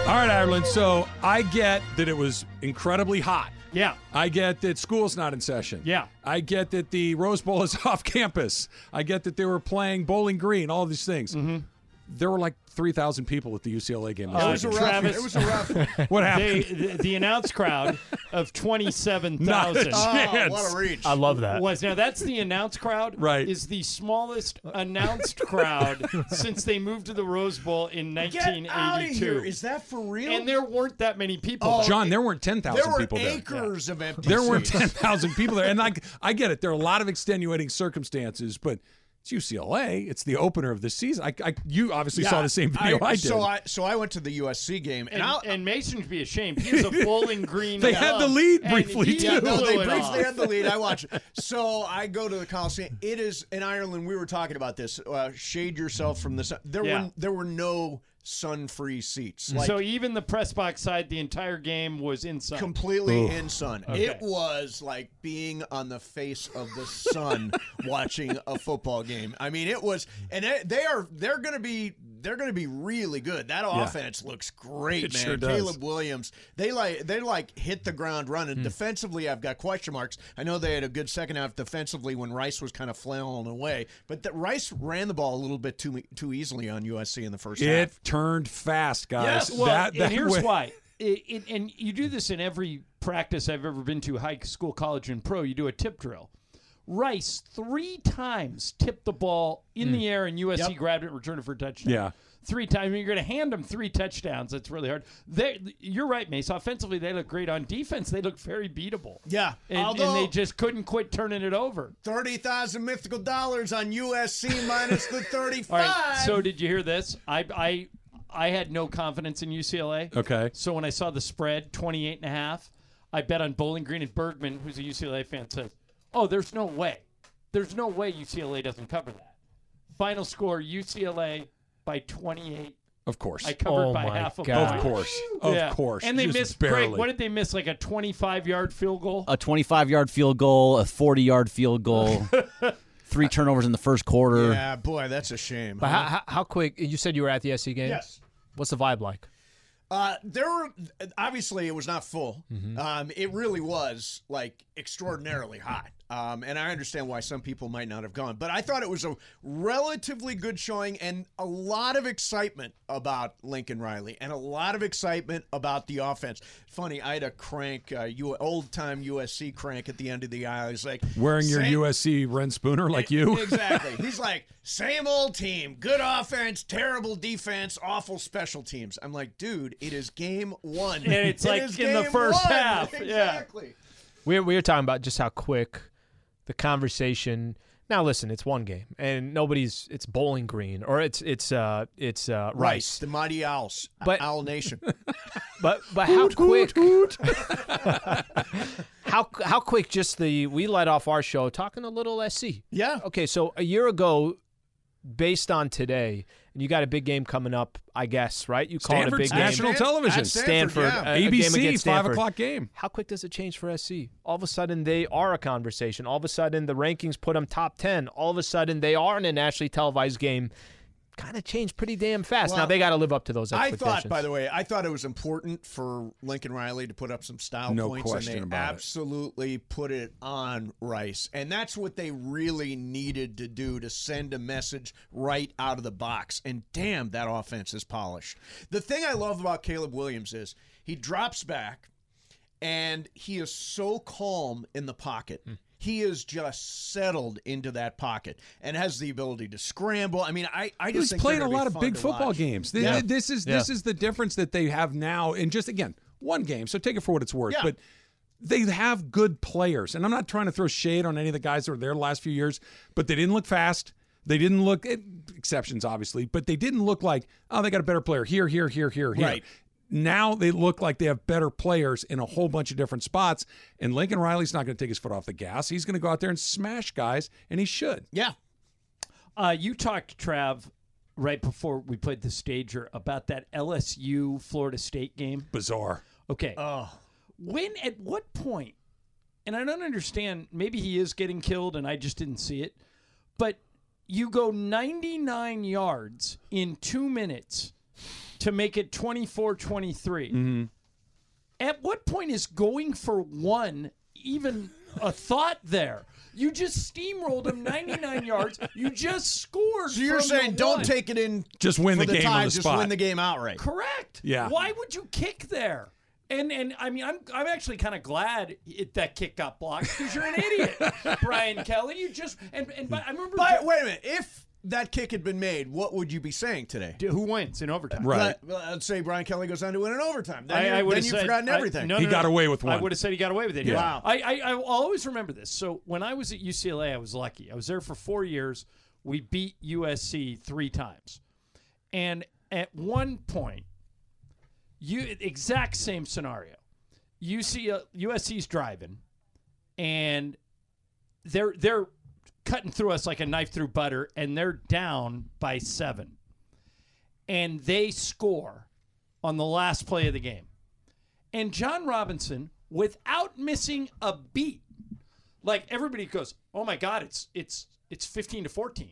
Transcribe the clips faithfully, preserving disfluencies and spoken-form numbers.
All right, Ireland. So I get that it was incredibly hot. Yeah. I get that school's not in session. Yeah. I get that the Rose Bowl is off campus. I get that they were playing Bowling Green, all these things. Mm-hmm. There were like three thousand people at the U C L A game. Uh, It was a Travis, It was a rough. What happened? They, the, the announced crowd of twenty-seven Not a thousand. chance. Oh, what a reach. I love that. Was now that's the announced crowd. Right. Is the smallest announced crowd since they moved to the Rose Bowl in nineteen Get out of here. eighty-two. Is that for real? And there weren't that many people. Oh, there. John, there weren't ten there thousand were people there. acres of empty There weren't seats. ten thousand people there. And like, I get it. There are a lot of extenuating circumstances, but it's U C L A. It's the opener of the season. I, I, you obviously Yeah, saw the same video I, did. So I so I went to the U S C game, and, And, I'll, and Mason should be ashamed. He was a Bowling Green. They had club, the lead and briefly, he too. yeah, no, blew they it briefly off. had the lead. I watched. So I go to the Coliseum. It is in Ireland. We were talking about this. Uh, shade yourself from the sun. There Yeah. were there were no sun-free seats. Like So even the press box side, the entire game was inside. completely in sun. Okay. It was like being on the face of the sun watching a football game. I mean, it was, and it, they are they're going to be they're going to be really good. That offense looks great, It man. sure does. Caleb Williams, they like they like hit the ground running. Hmm. Defensively, I've got question marks. I know they had a good second half defensively when Rice was kind of flailing away, but the, Rice ran the ball a little bit too too easily on U S C in the first it half. turned fast, guys. Yes, Well, that, that and here's way- why. It, it, and you do this in every practice I've ever been to, high school, college, and pro. You do a tip drill. Rice three times tipped the ball in the air, and U S C Yep. grabbed it and returned it for a touchdown. Yeah. Three times. You're going to hand them three touchdowns. That's really hard. They, you're right, Mace. Offensively, they look great. On defense, they look very beatable. Yeah, And, although and they just couldn't quit turning it over. thirty thousand mythical dollars on U S C minus the thirty-five. All right. So did you hear this? I I I had no confidence in U C L A. Okay. So when I saw the spread, twenty-eight and a half, I bet on Bowling Green, and Bergman, who's a U C L A fan, says, "Oh, there's no way. There's no way U C L A doesn't cover that." Final score, U C L A by twenty-eight. Of course. I covered Oh by my half a God. point. Of course. Of Yeah. course. And they Just missed, barely. Greg, what did they miss? Like a twenty-five-yard field goal? A twenty-five-yard field goal, a forty-yard field goal, three turnovers in the first quarter. Yeah, boy, that's a shame. But huh? how, how, how quick? You said you were at the S C game? Yes. What's the vibe like? Uh, there were obviously it was not full. Mm-hmm. Um, it really was like extraordinarily hot. Um, and I understand why some people might not have gone, but I thought it was a relatively good showing and a lot of excitement about Lincoln Riley and a lot of excitement about the offense. Funny, I had a crank, uh, you old time U S C crank at the end of the aisle. He's like Wearing your "Same- U S C Ren Spooner like you? Exactly. He's like, same old team, good offense, terrible defense, awful special teams. I'm like, dude, it is game one. And it's It like is in the game first one. half. Yeah. Exactly. We we were talking about just how quick the conversation. Now listen, it's one game, and nobody's. It's Bowling Green or it's it's uh it's uh, Rice. The Mighty Owls, But- Owl Nation. But but how quick? how how quick? Just the we let off our show talking a little S C. Yeah. Okay, so a year ago, based on today, and you got a big game coming up, I guess, right? You call it a Stanford's big game. national At television. Stanford, Stanford, yeah. a- a game A B C, against five Stanford. o'clock game. How quick does it change for S C? All of a sudden, they are a conversation. All of a sudden, the rankings put them top ten. All of a sudden, they are in a nationally televised game. Kind of changed pretty damn fast. now, Well, they got to live up to those I expectations. thought, by the way, I thought it was important for Lincoln Riley to put up some style No points, question and they about it. absolutely put it on Rice. And that's what they really needed to do to send a message right out of the box. And damn, that offense is polished. The thing I love about Caleb Williams is he drops back, and he is so calm in the pocket. Hmm. He is just settled into that pocket and has the ability to scramble. I mean, I, I just He's think played they're a gonna be lot of fun big to football watch. games. Th- Yeah. This is Yeah. this is the difference that they have now. And just again, one game, so take it for what it's worth. Yeah. But they have good players, and I'm not trying to throw shade on any of the guys that were there the last few years, but they didn't look fast. They didn't look eh, exceptions, obviously, but they didn't look like, oh, they got a better player here, here, here, here, here. Right. Now they look like they have better players in a whole bunch of different spots, and Lincoln Riley's not going to take his foot off the gas. He's going to go out there and smash guys, and he should. Yeah. Uh, you talked, Trav, right before we played the stager about that L S U Florida State game. Bizarre. Okay. Oh. When, at what point, and I don't understand, maybe he is getting killed and I just didn't see it, but you go ninety-nine yards in two minutes to to make it twenty-four twenty-three. Mm-hmm. At what point is going for one even a thought there? You just steamrolled them ninety-nine yards. You just scored. So you're from saying the don't one. take it in. Just win for the the game on tie, the just spot. win the game outright. Correct. Yeah. Why would you kick there? And and I mean I'm I'm actually kind of glad it, that kick got blocked because you're an idiot, Brian Kelly. You just and and I remember. But wait a minute. If that kick had been made, what would you be saying today? who wins in overtime? Right. Let, let's say Brian Kelly goes on to win in overtime. Then, I, you- I would then have you've said, forgotten I- everything. no, He no, got no. away with I one. would have said he got away with it. Yeah. Wow. I, I I will always remember this. So when I was at U C L A, I was lucky. I was there for four years. We beat U S C three times, and at one point, you exact same scenario. U C U S C's driving, and they're they're cutting through us like a knife through butter, and they're down by seven. And they score on the last play of the game. And John Robinson, without missing a beat, like everybody goes, "Oh my God, it's it's it's fifteen to fourteen.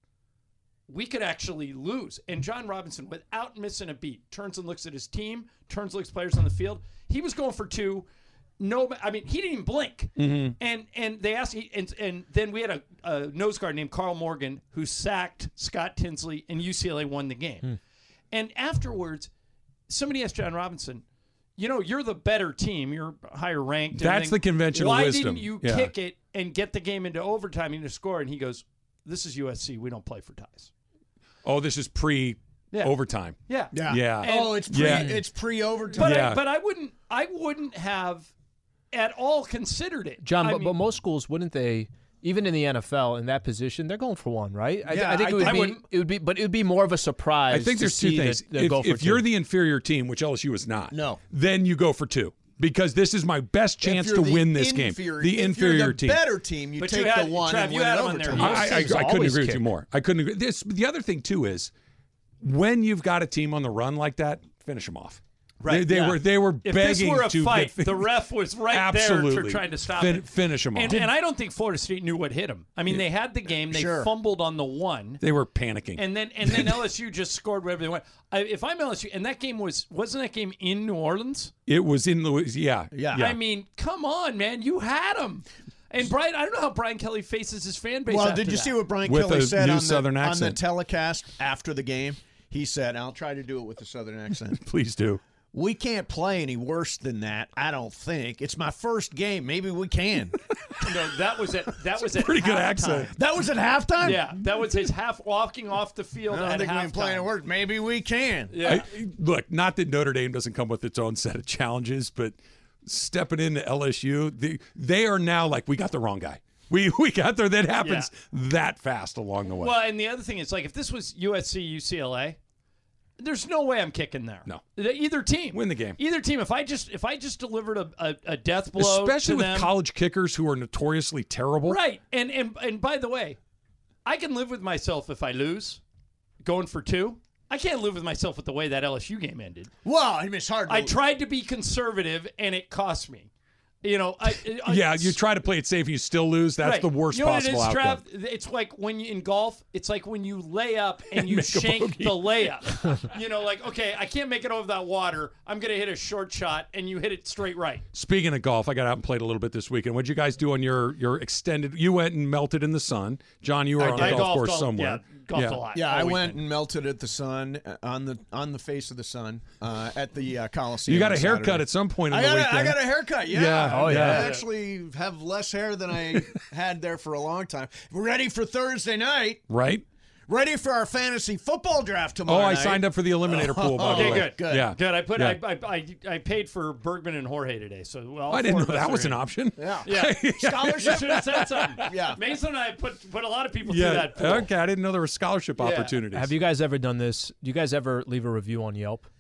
We could actually lose." And John Robinson, without missing a beat, turns and looks at his team, turns and looks at players on the field. He was going for two. No, I mean, he didn't even blink. Mm-hmm. And and they asked, he, and and then we had a, a nose guard named Carl Morgan who sacked Scott Tinsley, and U C L A won the game. Hmm. And afterwards, somebody asked John Robinson, "You know, you're the better team. You're higher ranked. and That's everything. the conventional Why wisdom. didn't you Yeah. kick it and get the game into overtime and to score?" And he goes, "This is U S C. We don't play for ties." Oh, this is pre Yeah. overtime. Yeah, Yeah. Yeah. And- oh, it's pre. Yeah. It's pre overtime. But Yeah. I, but I wouldn't I wouldn't have at all considered it, John, I but, mean, but most schools wouldn't they? Even in the N F L, in that position, they're going for one, right? I, Yeah, I think I- it would I be. wouldn't. It would be, but it would be more of a surprise. I think to there's two see things. That, that If, go for if two. you're the inferior team, which L S U is not, No. then you go for two because this is my best chance If to you're the win this inferior- game. The if inferior you're the team. better team, you But take you had- the one Trav, and you win had in him on there. overtime. You I, I, I Teams couldn't always agree with kick. you more. I couldn't agree. This, the other thing too is when you've got a team on the run like that, finish them off. Right, They, they yeah. were they were if begging this were a to fight, get, the ref was right absolutely there to trying to stop fin- it. finish them off. And, and I don't think Florida State knew what hit them. I mean, they had the game. They Sure. fumbled on the one. they were panicking. And then and then L S U just scored whatever they want. I, if I'm L S U, and that game was wasn't that game in New Orleans? it was in Louisiana. Yeah. yeah. I mean, come on, man, you had them. And Brian, I don't know how Brian Kelly faces his fan base. Well, after did you that. see what Brian With Kelly a said new on the, Southern on the accent. telecast after the game? He said, I'll try to do it with the Southern accent. Please do. We can't play any worse than that, I don't think. It's my first game. Maybe we can. No, that was at that was at Pretty good halftime. accent. That was at halftime? Yeah, that was his half walking off the field I don't at think we can play halftime. any worse. Maybe we can. Yeah. I, look, not that Notre Dame doesn't come with its own set of challenges, but stepping into L S U, they, they are now like, we got the wrong guy. We we got there. That happens that fast along the way. Well, and the other thing is, like, if this was U S C, U C L A, there's no way I'm kicking there. No. Either team. Win the game. Either team. If I just if I just delivered a, a, a death blow Especially to with them, college kickers who are notoriously terrible. right? And and and by the way, I can live with myself if I lose, going for two. I can't live with myself with the way that L S U game ended. Well, I mean, it's hard to I tried to be conservative, and it cost me. You know, I, I Yeah, you try to play it safe and you still lose. That's Right. the worst you know possible what it is, outcome. Trav? It's like when you in golf, it's like when you lay up and you Make a shank bogey. the layup. You know, like, okay, I can't make it over that water. I'm going to hit a short shot, and you hit it straight right. Speaking of golf, I got out and played a little bit this weekend. What'd you guys do on your, your extended? You went and melted in the sun. John, you were on I a golf golfed course all- somewhere. Yeah, golfed Yeah. a lot. Yeah, all I weekend. went and melted at the sun uh, on the on the face of the sun uh, at the uh, Coliseum. You got a on haircut Saturday. at some point in I the got, a, weekend. I got a haircut. Yeah. Yeah. Oh, yeah. I actually have less hair than I had there for a long time. We're ready for Thursday night. right? Ready for our fantasy football draft tomorrow. Oh, I night. signed up for the eliminator pool. By the Okay, way. good, good. Yeah, Good. I put Yeah. I, I I I paid for Bergman and Jorge today, so all I didn't four know of us that are was in. an option. Yeah. Yeah, you Scholarship. should have said something. Yeah. Mason and I put put a lot of people through Yeah. that pool. Okay, I didn't know there were scholarship opportunities. Have you guys ever done this? Do you guys ever leave a review on Yelp?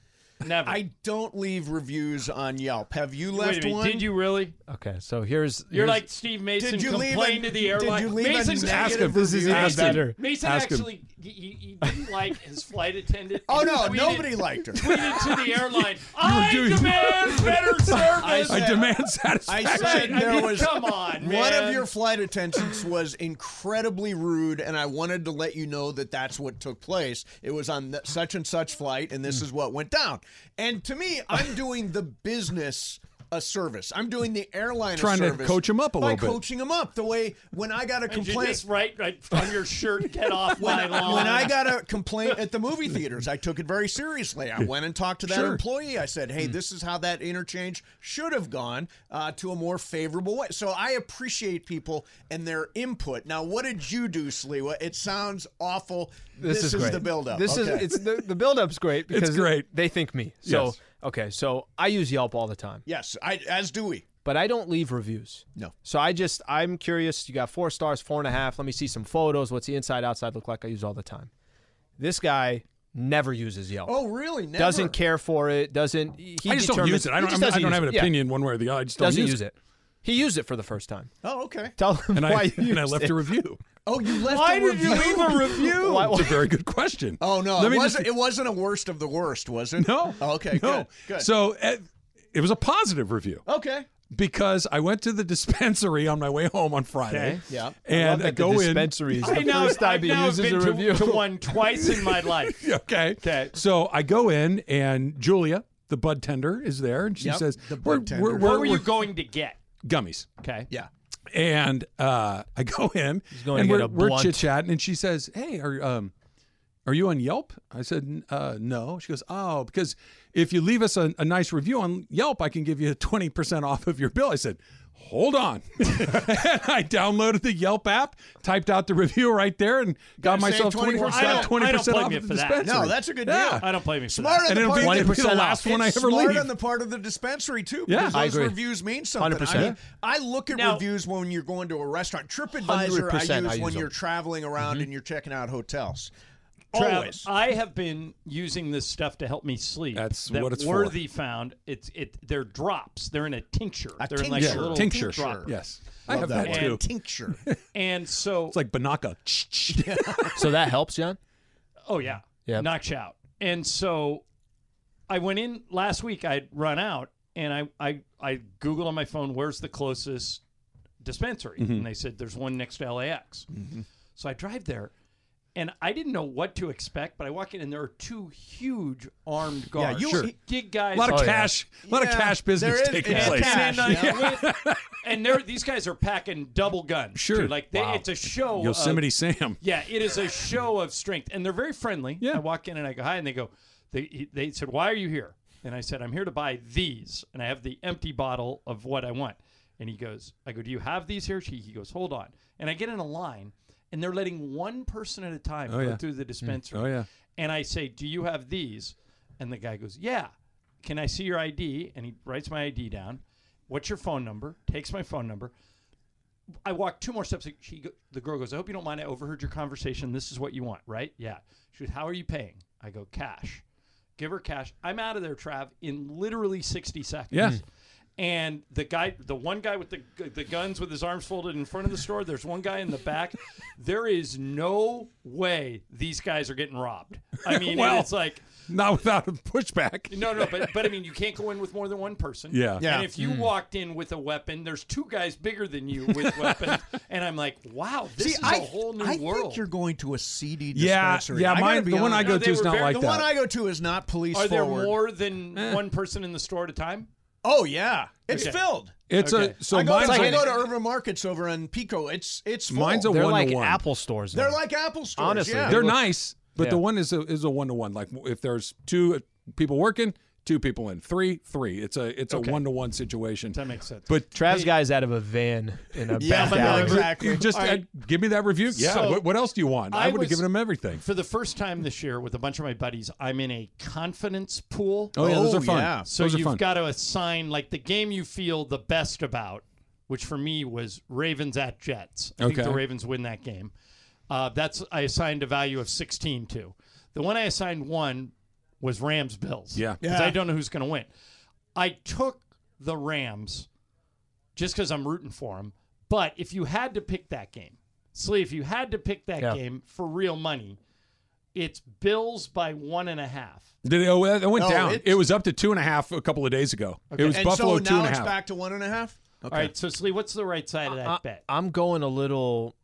Never. I don't leave reviews on Yelp. Have you Wait left a minute, one? Did you really? Okay, so here's You're here's- like Steve Mason Did you leave complained a- to the airline. Did you leave Mason, a ask him. negative This is review? even Mason, better. Mason Ask him. actually he, he he didn't like his flight attendant. Oh He no, tweeted- nobody liked her. tweeted to the airline. I doing- demand better service. I I said- demand I satisfaction. said I there mean, was come on, man. one of your flight attendants was incredibly rude, and I wanted to let you know that that's what took place. It was on th- such and such flight, and this is what went down. And to me, I'm doing the business a service. I'm doing the airline Trying a to service coach 'em up a by little bit. coaching them up the way when I got a Did you complaint. just write right on your shirt, get off When, my lawn. when I got a complaint at the movie theaters, I took it very seriously. I went and talked to that Sure. employee. I said, hey, this is how that interchange should have gone uh, to a more favorable way. So I appreciate people and their input. Now, what did you do, Sliwa? It sounds awful. This, is, great. the buildup. This Okay. is it's the the buildup's great because great. they think me. So Yes. okay, so I use Yelp all the time, Yes, I, as do we. but I don't leave reviews. No. So I just I'm curious. You got four stars, four and a half. Let me see some photos. What's the inside outside look like? I use all the time. This guy never uses Yelp. Oh, really? Never. Doesn't care for it. Doesn't. He I just don't determines- use it. I he don't, just I'm- I doesn't don't use have an it. Yeah. opinion one way or the other. I just don't Doesn't use, use it. He used it for the first time. Oh, okay. Tell him And why I, you and I used left it. a review. Oh, you left Why a did you review? leave a review? Why- It's a very good question. Oh, no. Let It me wasn't, just- it wasn't a worst of the worst, was it? No. Oh, okay, no. good. Good. So uh, it was a positive review okay. because I went to the dispensary on my way home on Friday. Okay. Yeah. I love And that I the go in. dispensary is I the now, first time I've he now uses been a to, review. to one twice in my life. Okay. Okay. So I go in and Julia, the bud tender, is there, and she Yep, says, the bud we're, tender. we're, What we're, were you we're going to get? gummies. Okay. Yeah. And uh, I go in, going and to we're, get a we're blunt. chit chatting, and she says, "Hey, are um, are you on Yelp?" I said, uh, "No." She goes, "Oh, because if you leave us a, a nice review on Yelp, I can give you twenty percent off of your bill." I said, "Hold on," and I downloaded the Yelp app, typed out the review right there, and got Gotta save myself twenty twenty percent. I don't- twenty percent I don't off blame of you the for that. dispensary. No, that's a good Yeah. deal. I don't blame you for Smart that. on And the it'll part be, of it'll be the off. last one I It's ever smart leave. on the part of the dispensary too, Yeah, because I those agree. reviews mean something. one hundred percent. I mean, I look at Now- reviews when you're going to a restaurant. TripAdvisor one hundred I percent use I use when them. you're traveling around and you're checking out hotels. Trav, Always. I have been using this stuff to help me sleep. That's that what it's for. Worthy found. It's it. They're drops. They're in a tincture. A They're in like tincture. a little tincture. drop. Yes, I Love have that that, word. too. Tincture. And so, It's like Banaka. So that helps, John. oh yeah, Yep. knocks you out. And so, I went in last week. I'd run out, and I I I googled on my phone where's the closest dispensary, Mm-hmm. and they said there's one next to L A X. So I drive there. And I didn't know what to expect, but I walk in and there are two huge armed guards. you- Sure. Gig guys. A lot of Oh, yeah. cash, a lot of Yeah, cash business there is- taking it's place. cash. And, Yeah. uh, with- and they're, these guys are packing double guns. Sure. too. Like they, Wow. it's a show. Yosemite Of, Sam. yeah, it is a show of strength, and they're very friendly. Yeah. I walk in and I go hi, and they go, they they said, "Why are you here?" And I said, "I'm here to buy these," and I have the empty bottle of what I want. And he goes, I go, "Do you have these here?" He, he goes, "Hold on," and I get in a line. And they're letting one person at a time Oh, go yeah. through the dispensary. Oh yeah. And I say, "Do you have these?" And the guy goes, "Yeah." "Can I see your I D?" And he writes my I D down. "What's your phone number?" Takes my phone number. I walk two more steps. She, go, the girl goes, "I hope you don't mind. I overheard your conversation. This is what you want, right?" "Yeah." She goes, "How are you paying?" I go, "Cash." Give her cash. I'm out of there, Trav, in literally sixty seconds. Yeah. And the guy, the one guy with the the guns with his arms folded in front of the store, there's one guy in the back. There is no way these guys are getting robbed. I mean, Well- it's like, Not without a pushback. no, no, but but I mean, you can't go in with more than one person. Yeah. Yeah. And if you walked in with a weapon, there's two guys bigger than you with weapons, and I'm like, wow, this See, is I, a whole new I world. think you're going to a seedy Yeah, dispensary. yeah. I gotta Mine, be the one I honest. go No, to they is were not very- like The that. one I go to is not police Are there forward. more than one person in the store at a time? Oh yeah, it's Okay. filled. It's Okay. a so I go, mine's to, I a, go to urban markets over in Pico. It's it's full. Mine's a They're one like to one. Apple stores. They're now. like Apple stores. Honestly, yeah. They're look- nice, but the Yeah. one is a is a one to one. Like if there's two people working, two people in, three, three. It's a it's Okay. a one to one situation. That makes sense. But Trav's guy's out of a van in a Yeah, back but no, alley. exactly. you just All right. uh, give me that review. Yeah. So, what, what else do you want? I, I would was- have given him everything. For the first time this year, with a bunch of my buddies, I'm in a confidence pool. Oh yeah, those Oh, are fun. yeah. So those are you've fun. got to assign like the game you feel the best about, which for me was Ravens at Jets. I think Okay. the Ravens win that game. Uh, that's I assigned a value of sixteen to. The one I assigned one, was Rams-Bills. Yeah. Because Yeah. I don't know who's going to win. I took the Rams just because I'm rooting for them. But if you had to pick that game, Slee, if you had to pick that Yeah. game for real money, it's Bills by one and a half. Did it, oh, it went No, down. it's- It was up to two and a half a couple of days ago. It was and Buffalo so two now and a it's half. back to one and a half? Okay. All right, so Slee, what's the right side of that I, bet? I'm going a little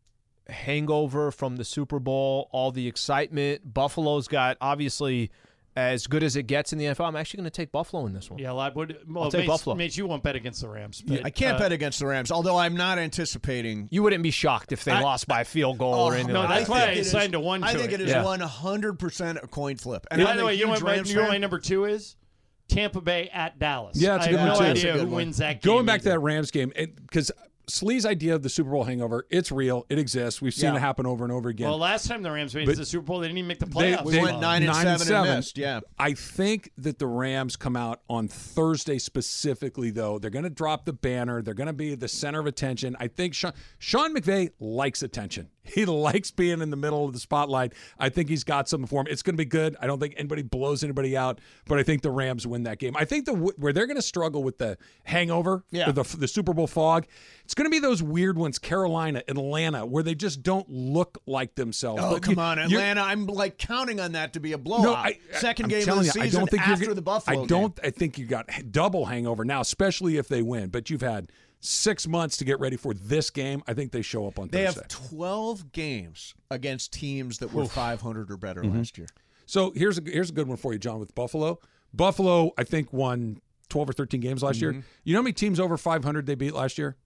hangover from the Super Bowl, all the excitement. Buffalo's got obviously as good as it gets in the N F L. I'm actually going to take Buffalo in this one. Yeah, I would. Well, take Mace, Buffalo. Mace, you won't bet against the Rams. But, I can't uh, bet against the Rams, although I'm not anticipating. You wouldn't be shocked if they I- lost by a field goal Oh, or anything no, like that's that. why I think it assigned a one I to think it. it is Yeah. one hundred percent a coin flip. And By I'm the a way, you know, huge what my, Rams you know what my fan. number two is? Tampa Bay at Dallas. Yeah, it's a I good have one, no too. That's a idea good who one. wins that game. Going back to either. that Rams game, because Slee's idea of the Super Bowl hangover, it's real. It exists. We've seen Yeah. it happen over and over again. Well, last time the Rams made it But to the Super Bowl, they didn't even make the They- playoffs. We they- went nine and nine and seven and seven. missed. Yeah. I think that the Rams come out on Thursday specifically, though. They're going to drop the banner. They're going to be the center of attention. I think Sean, Sean McVay likes attention. He likes being in the middle of the spotlight. I think he's got something for him. It's going to be good. I don't think anybody blows anybody out, but I think the Rams win that game. I think the where they're going to struggle with the hangover, Yeah. the, the Super Bowl fog, it's going to be those weird ones, Carolina, Atlanta, where they just don't look like themselves. Oh, But come you- on, you're- Atlanta. I'm like counting on that to be a blowout. no, I, Second I'm game of telling the you, season I don't think after you're, gonna- the Buffalo I don't. game. I think you got double hangover now, especially if they win. But you've had six months to get ready for this game. I think they show up on They Thursday. have twelve games against teams that were five hundred or better Mm-hmm. last year. So here's a here's a good one for you, John. With Buffalo, Buffalo, I think won twelve or thirteen games last Mm-hmm. year. You know how many teams over five hundred they beat last year?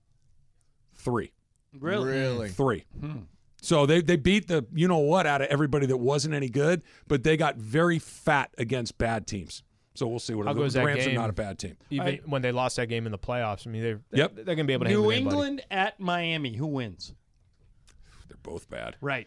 Three, Really? Really? three. So they they beat the you know what out of everybody that wasn't any good, but they got very fat against bad teams. So we'll see what How the, goes the that Rams game? are not a bad team. Even I- when they lost that game in the playoffs, I mean, they're Yep. they're going to be able to hang New with anybody. England at Miami. Who wins? They're both bad. Right.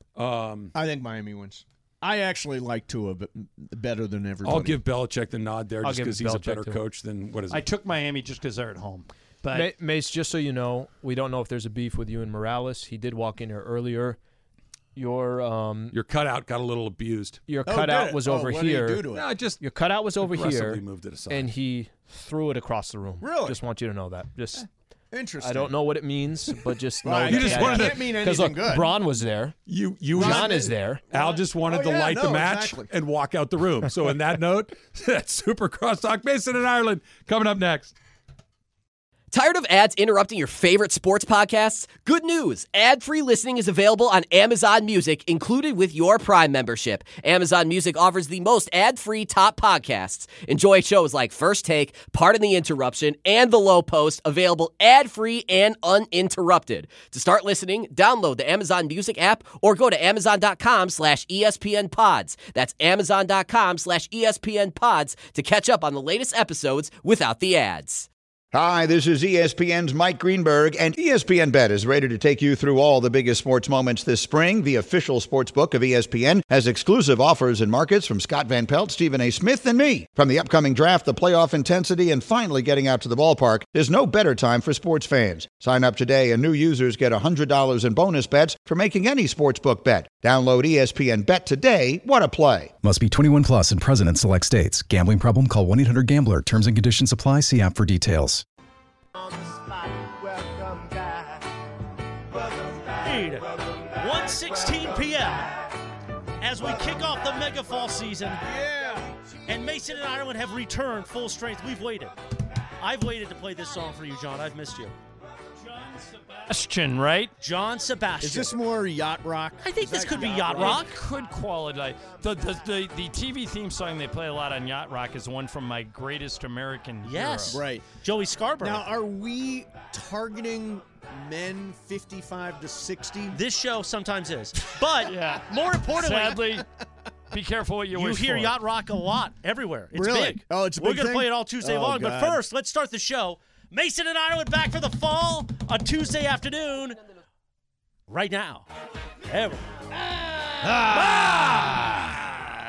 Um, I think Miami wins. I actually like Tua b- better than everybody. I'll give Belichick the nod there I'll just give because he's a Belichick better too. coach than what is I it? took Miami just because they're at home. But Ma- Mace, just so you know, we don't know if there's a beef with you and Morales. He did walk in here earlier. Your um Your cutout got a little abused. Oh, your did cutout it? was Oh, over what did he here. do to it? No, I just Your cutout was over aggressively here, moved it aside. and he threw it across the room. Really? Just want you to know that. Just Interesting. I don't know what it means, but just know Right. You that just that wanted to- can't mean because anything look, good. Braun was there, you you John just, is there. Al just wanted Oh, to yeah, light the no, match exactly. and walk out the room. So in that note, that's Super Crosstalk Mason in Ireland coming up next. Tired of ads interrupting your favorite sports podcasts? Good news! Ad-free listening is available on Amazon Music, included with your Prime membership. Amazon Music offers the most ad-free top podcasts. Enjoy shows like First Take, Pardon the Interruption, and The Low Post, available ad-free and uninterrupted. To start listening, download the Amazon Music app or go to amazon.com slash ESPN pods. That's amazon.com slash ESPN pods to catch up on the latest episodes without the ads. Hi, this is E S P N's Mike Greenberg, and E S P N Bet is ready to take you through all the biggest sports moments this spring. The official sports book of E S P N has exclusive offers and markets from Scott Van Pelt, Stephen A. Smith, and me. From the upcoming draft, the playoff intensity, and finally getting out to the ballpark, there's no better time for sports fans. Sign up today, and new users get one hundred dollars in bonus bets for making any sportsbook bet. Download E S P N Bet today. What a play. Must be twenty-one plus and present in select states. Gambling problem? Call one eight hundred gambler. Terms and conditions apply. See app for details. one sixteen p.m. as we kick off the Mega Fall season. Yeah. And Mason and Ireland have returned full strength. We've waited. I've waited to play this song for you, John. I've missed you. Sebastian, right? John Sebastian. Is this more yacht rock? I think this could be yacht rock. It could qualify. The, the the the T V theme song they play a lot on Yacht Rock is one from My Greatest American Yes. Hero. Right. Joey Scarborough. Now, are we targeting men fifty-five to sixty? This show sometimes is. But Yeah. more importantly, Sadly, be careful what you, you wish hear for. yacht rock a lot everywhere. It's Really? big. Oh, it's a We're big gonna thing? play it all Tuesday Oh, long. God. But first, let's start the show. Mason and Ireland back for the fall on Tuesday afternoon. Right now. Ever. Ah!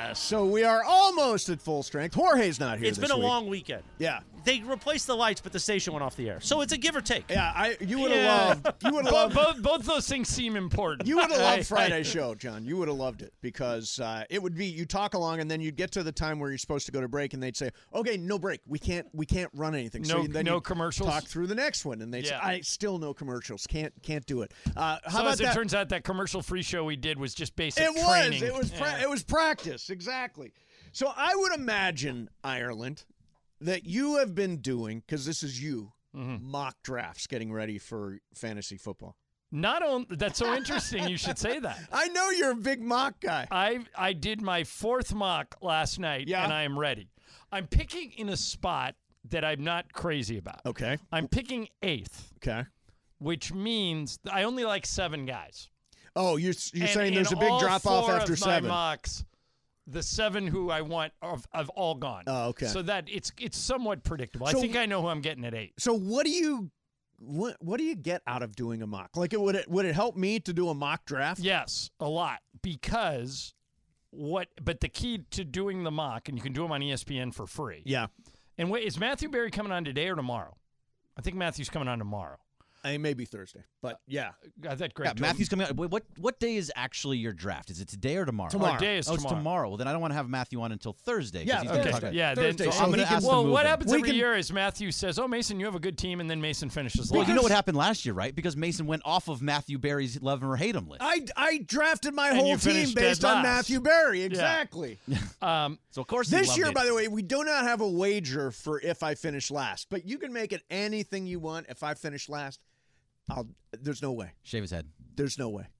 Yeah, so we are almost at full strength. Jorge's not here It's this been a week. long weekend. Yeah. They replaced the lights, but the station went off the air. So it's a give or take. Yeah, I you would have Yeah. loved you would have Both, loved both, both those things seem important. you would have I- loved Friday's show, John. You would have loved it because uh, it would be you talk along and then you'd get to the time where you're supposed to go to break and they'd say, "Okay, no break. We can't we can't run anything." No- so then no you'd commercials? Talk through the next one and they'd say, Yeah. "I still no commercials. Can't can't do it." Uh, how So about as it that? turns out, that commercial-free show we did was just basic It was. training. It was. Pra- Yeah. It was practice. Exactly. So I would imagine Ireland that you have been doing because this is you Mm-hmm. mock drafts, getting ready for fantasy football. Not on. That's so interesting. You should say that. I know you're a big mock guy. I I did my fourth mock last night, Yeah. and I am ready. I'm picking in a spot that I'm not crazy about. Okay. I'm picking eighth, Okay. which means I only like seven guys. Oh, you're you're And saying there's a in big all drop off four after of seven. My mocks, the seven who I want have, have all gone. Oh, okay. So that it's it's somewhat predictable. So- I think I know who I'm getting at eight. So what do you what what do you get out of doing a mock? Like, it would it would it help me to do a mock draft? Yes, a lot because what? But the key to doing the mock, and you can do them on E S P N for free. Yeah. And wait, is Matthew Berry coming on today or tomorrow? I think Matthew's coming on tomorrow. I mean, maybe Thursday, but yeah. Uh, that great. Yeah, Matthew's coming out. Wait, What what day is actually your draft? Is it today or tomorrow? Tomorrow. Our day is Oh, it's tomorrow. tomorrow. Well, then I don't want to have Matthew on until Thursday. 'cause Yeah, he's gonna okay. talk- Okay. Yeah, then, Thursday. So I'm gonna ask well, to what move him. happens We every can- year is Matthew says, "Oh, Mason, you have a good team," and then Mason finishes Well, last. you know what happened last year, right? Because Mason went off of Matthew Berry's love him or hate him list. I, I drafted my And whole you team finished based dead on last. Matthew Berry. Exactly. Um, so of course he This loved year, it. by the way, we do not have a wager for if I finish last, but you can make it anything you want. If I finish last, I'll. There's no way. Shave his head. There's no way.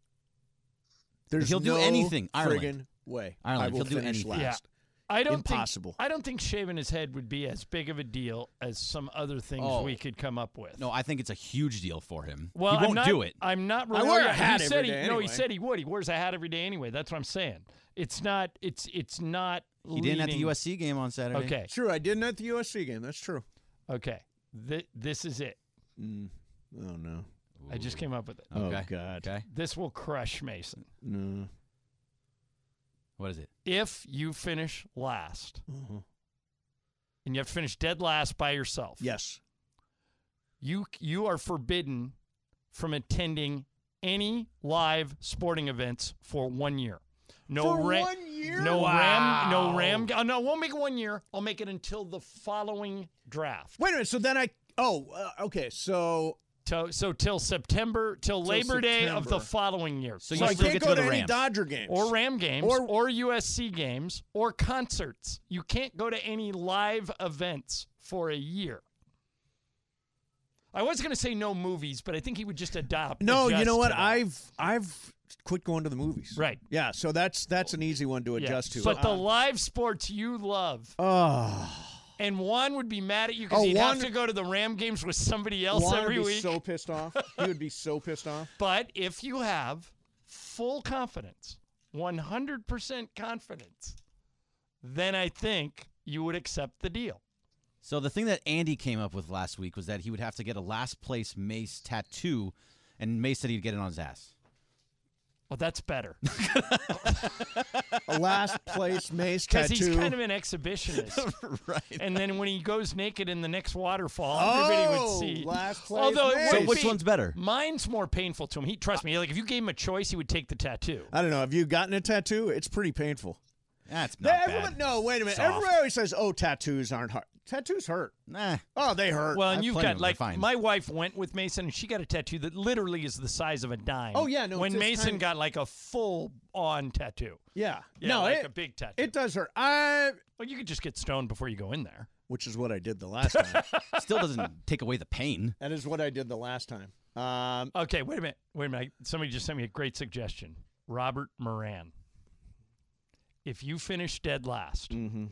There's He'll do no anything. Ireland. friggin' way. Ireland, I will he'll do finish anything. last. I don't Impossible. think I don't think shaving his head would be as big of a deal as some other things Oh. we could come up with. No, I think it's a huge deal for him. Well, he won't I'm not, do it. I'm not. I Really, wear a yeah, hat he every said day he, No, he anyway. said he would. He wears a hat every day anyway. That's what I'm saying. It's not. It's it's not. He didn't at the leading- U S C game on Saturday. Okay. True, I didn't at the U S C game. That's true. Okay. Th- this is it. Mm. Oh no. I just came up with it. Oh Okay. God. Okay. This will crush Mason. No. What is it? If you finish last, Mhm. and you have to finish dead last by yourself, Yes. you you are forbidden from attending any live sporting events for one year. No For Ra- one year? No Wow. Ram. No Ram. Oh, no, I won't make it one year. I'll make it until the following draft. Wait a minute. So then I. Oh, uh, okay. So So, so till September, till, Labor Day of the September. following year. So So you I still can't get to go go to to any Rams. Dodger games or Ram games, Or- or, U S C games, or concerts. You can't go to any live events for a year. I was going to say no movies, but I think he would just adopt. No, you adjust know to what? that. I've I've quit going to the movies. Right. Yeah. So that's that's an easy one to Yeah. adjust to. But the Uh, live sports you love, oh, and Juan would be mad at you because Oh, he'd Juan- have to go to the Ram games with somebody else Juan every would be week. so pissed off. He would be so pissed off. But if you have full confidence, one hundred percent confidence, then I think you would accept the deal. So the thing that Andy came up with last week was that he would have to get a last place Mace tattoo, and Mace said he'd get it on his ass. Well, that's better A last place Mace because tattoo. he's kind of an exhibitionist. Right. And then when he goes naked in the next waterfall, Oh, everybody would see. last place Although it Mace. So would which be- one's better? Mine's more painful to him. He trust me. Like if you gave him a choice, he would take the tattoo. I don't know. Have you gotten a tattoo? It's pretty painful. That's not Everyone, bad. no, wait a minute. Soft. Everybody always says, "Oh, tattoos aren't hard." Tattoos hurt. Nah. Oh, they hurt. Well, I and have you've plenty got of them. They're like fine. my wife went with Mason, and she got a tattoo that literally is the size of a dime. Oh, yeah, no, When it's this Mason tiny- got like a full-on tattoo. yeah. Yeah, no, like it, a big tattoo. it does hurt. I, Well, you could just get stoned before you go in there. which is what I did the last time. Still doesn't take away the pain. That is what I did the last time. Um, Okay, wait a minute. Wait a minute. Somebody just sent me a great suggestion. Robert Moran. If you finish dead last, mhm.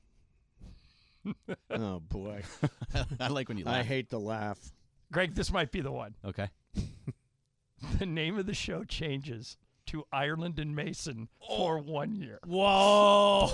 Oh boy, I like when you laugh. I hate to laugh. Greg, this might be the one. Okay. The name of the show changes to Ireland and Mason for one year. Whoa!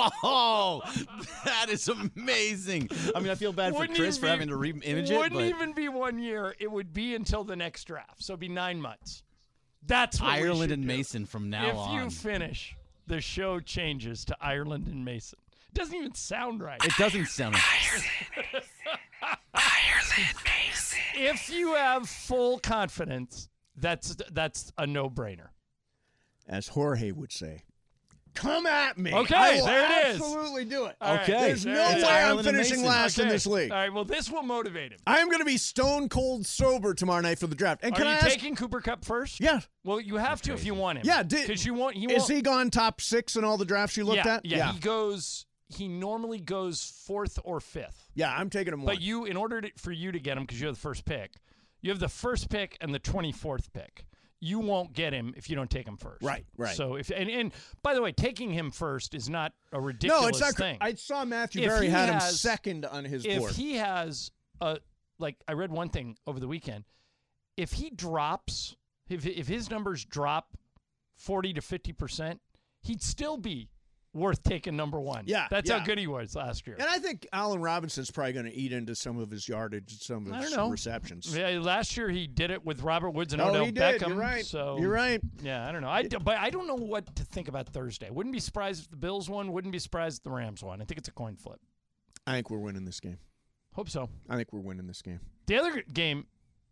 That is amazing. I mean, I feel bad for Wouldn't Chris even for be- having to re-image it, Wouldn't but even be one year. It would be until the next draft. So it'd be nine months. That's what we Ireland should and do. Mason from now if on. you finish the show changes to Ireland and Mason. It doesn't even sound right. It doesn't sound right. Ireland. Ireland Mason. If you have full confidence, that's that's a no-brainer. As Jorge would say. Come at me. Okay, I will there it is. absolutely do it. All right, Okay. There's there no it is. way I'm Ireland and finishing Mason. last in Okay. this league. All right, well, this will motivate him. I am going to be stone cold sober tomorrow night for the draft. And Are can you I ask? taking Cooper Kupp first? Yeah. Well, you have to if you want him. Yeah. Did, Because you want. He is won't, he gone top six in all the drafts you looked yeah, at? yeah, He goes. He normally goes fourth or fifth. Yeah, I'm taking him one. But you, in order to, for you to get him, because you have the first pick, you have the first pick and the twenty-fourth pick. You won't get him if you don't take him first. Right, right. So if and, and by the way, taking him first is not a ridiculous no, it's not. thing. I saw Matthew If Berry he had him has- second on his if board. he has a like, I read one thing over the weekend. If he drops, if if his numbers drop forty to fifty percent, he'd still be worth taking number one. Yeah, that's yeah. how good he was last year. And I think Allen Robinson's probably going to eat into some of his yardage, and some of I his don't know. receptions. Yeah, last year he did it with Robert Woods and Oh, Odell he did. Beckham. You're right. So You're right. Yeah, I don't know. I d- but I don't know what to think about Thursday. Wouldn't be surprised if the Bills won. Wouldn't be surprised if the Rams won. I think it's a coin flip. I think we're winning this game. Hope so. I think we're winning this game. The other game,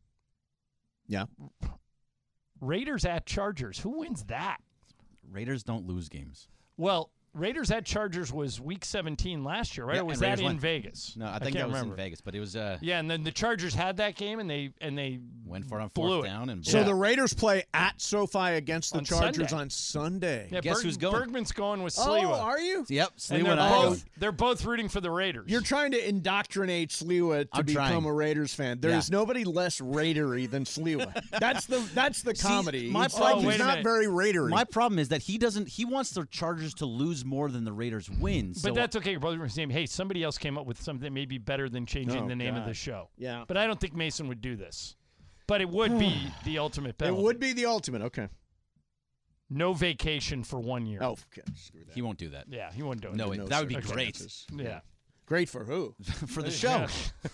Yeah. Raiders at Chargers. Who wins that? Raiders don't lose games. Well, Raiders at Chargers was Week seventeen last year, right? Yeah, or was and that Raiders in won. Vegas? No, I I think can't that was remember. in Vegas, but it was uh Yeah, and then the Chargers had that game, and they and they went for it on blew fourth it. down and So Yeah. the Raiders play at SoFi against the On Chargers Sunday. on Sunday. Yeah, Guess Berg- who's going? Bergman's going with Oh, Sliwa. are you? Yep, and Sliwa they're and I are both going. they're both rooting for the Raiders. You're trying to indoctrinate Sliwa to I'm become trying. a Raiders fan. There's Yeah. nobody less Raidery than Sliwa. That's the that's the See, comedy. my He's, problem- he's wait a not minute. very Raidery. My problem is that he doesn't. He wants the Chargers to lose more than the Raiders win. But So that's okay. You're both saying, hey, somebody else came up with something that may be better than changing Oh, the name of God. the show. Yeah. But I don't think Mason would do this. But it would be the ultimate it penalty. would be the ultimate. Okay. No vacation for one year. Oh, okay. Screw that. he won't do that. Yeah, he wouldn't do it. No, Under it, that would be great circumstances. Yeah. Great for who? for the show.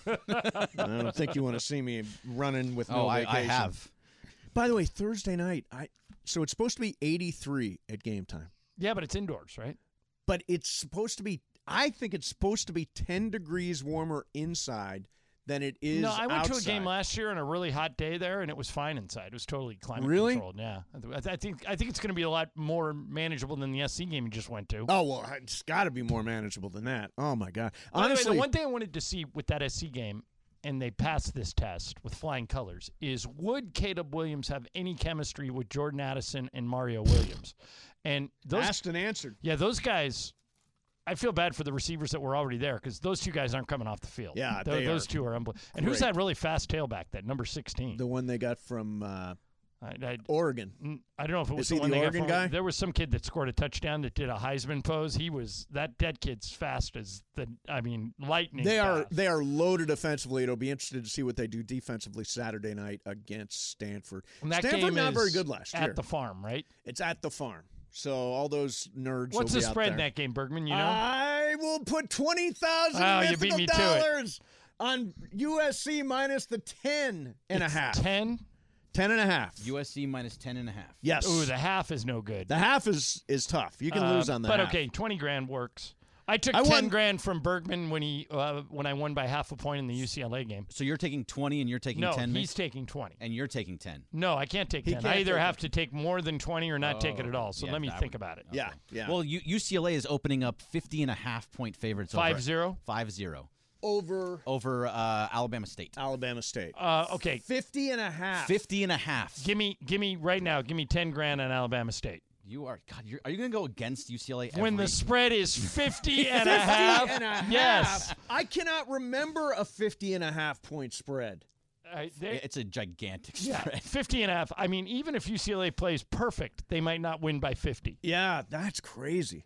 I don't think you want to see me running with no oh, I, vacation. I have. By the way, Thursday night, I so it's supposed to be eighty-three at game time, Yeah, but it's indoors, right? but it's supposed to be. I think it's supposed to be ten degrees warmer inside than it is. No, I went to a outside. game last year on a really hot day there, and it was fine inside. It was totally climate Really? controlled. Yeah, I, th- I think I think it's going to be a lot more manageable than the S C game you just went to. Oh well, it's got to be more manageable than that. Oh my god! By the way, Honestly, the one thing I wanted to see with that S C game, and they passed this test with flying colors, is would Caleb Williams have any chemistry with Jordan Addison and Mario Williams? And those, asked and answered. yeah, those guys. I feel bad for the receivers that were already there because those two guys aren't coming off the field. Yeah, Tho- they those are two are unbelievable. And who's great. that really fast tailback? That number sixteen. The one they got from uh, I, I, Oregon. Mm, I don't know if it was Is the he one the they Oregon got from, guy? There was some kid that scored a touchdown that did a Heisman pose. He was that that kid's fast as the I mean lightning. They are fast. they are loaded offensively. It'll be interesting to see what they do defensively Saturday night against Stanford. And that Stanford game not is very good last at year. the farm, right? It's at the farm, so all those nerds. What's will the be out spread in there. that game, Bergman? You know, I will put twenty thousand Oh, you beat me to it. dollars on U S C minus the ten and a It's half. ten. Ten and a half. U S C minus ten and a half. Yes. Ooh, the half is no good. The half is is tough. You can Uh, lose on that. But okay, twenty grand works. I took I ten won- grand from Bergman when he uh, when I won by half a point in the U C L A game. So you're taking twenty and you're taking No, ten, he's taking twenty. and you're taking ten. No, I can't take He ten. can't I either take have it. to take more than twenty or not take it at all. So yeah, let me that think would- about it. Yeah, yeah. Well, U- UCLA is opening up fifty and a half point favorites. Five over, zero? Five zero over over uh, Alabama State. Alabama State. Uh, okay, Fifty and a half. Fifty and a half. give me give me right now. Give me ten grand on Alabama State. You are God. You're, are you going to go against U C L A? Every, When the spread is fifty and a half. and a half. Yes. I cannot remember a fifty and a half point spread. Uh, they- it's a gigantic yeah, spread. fifty and a half. I mean, even if U C L A plays perfect, they might not win by fifty. Yeah, that's crazy.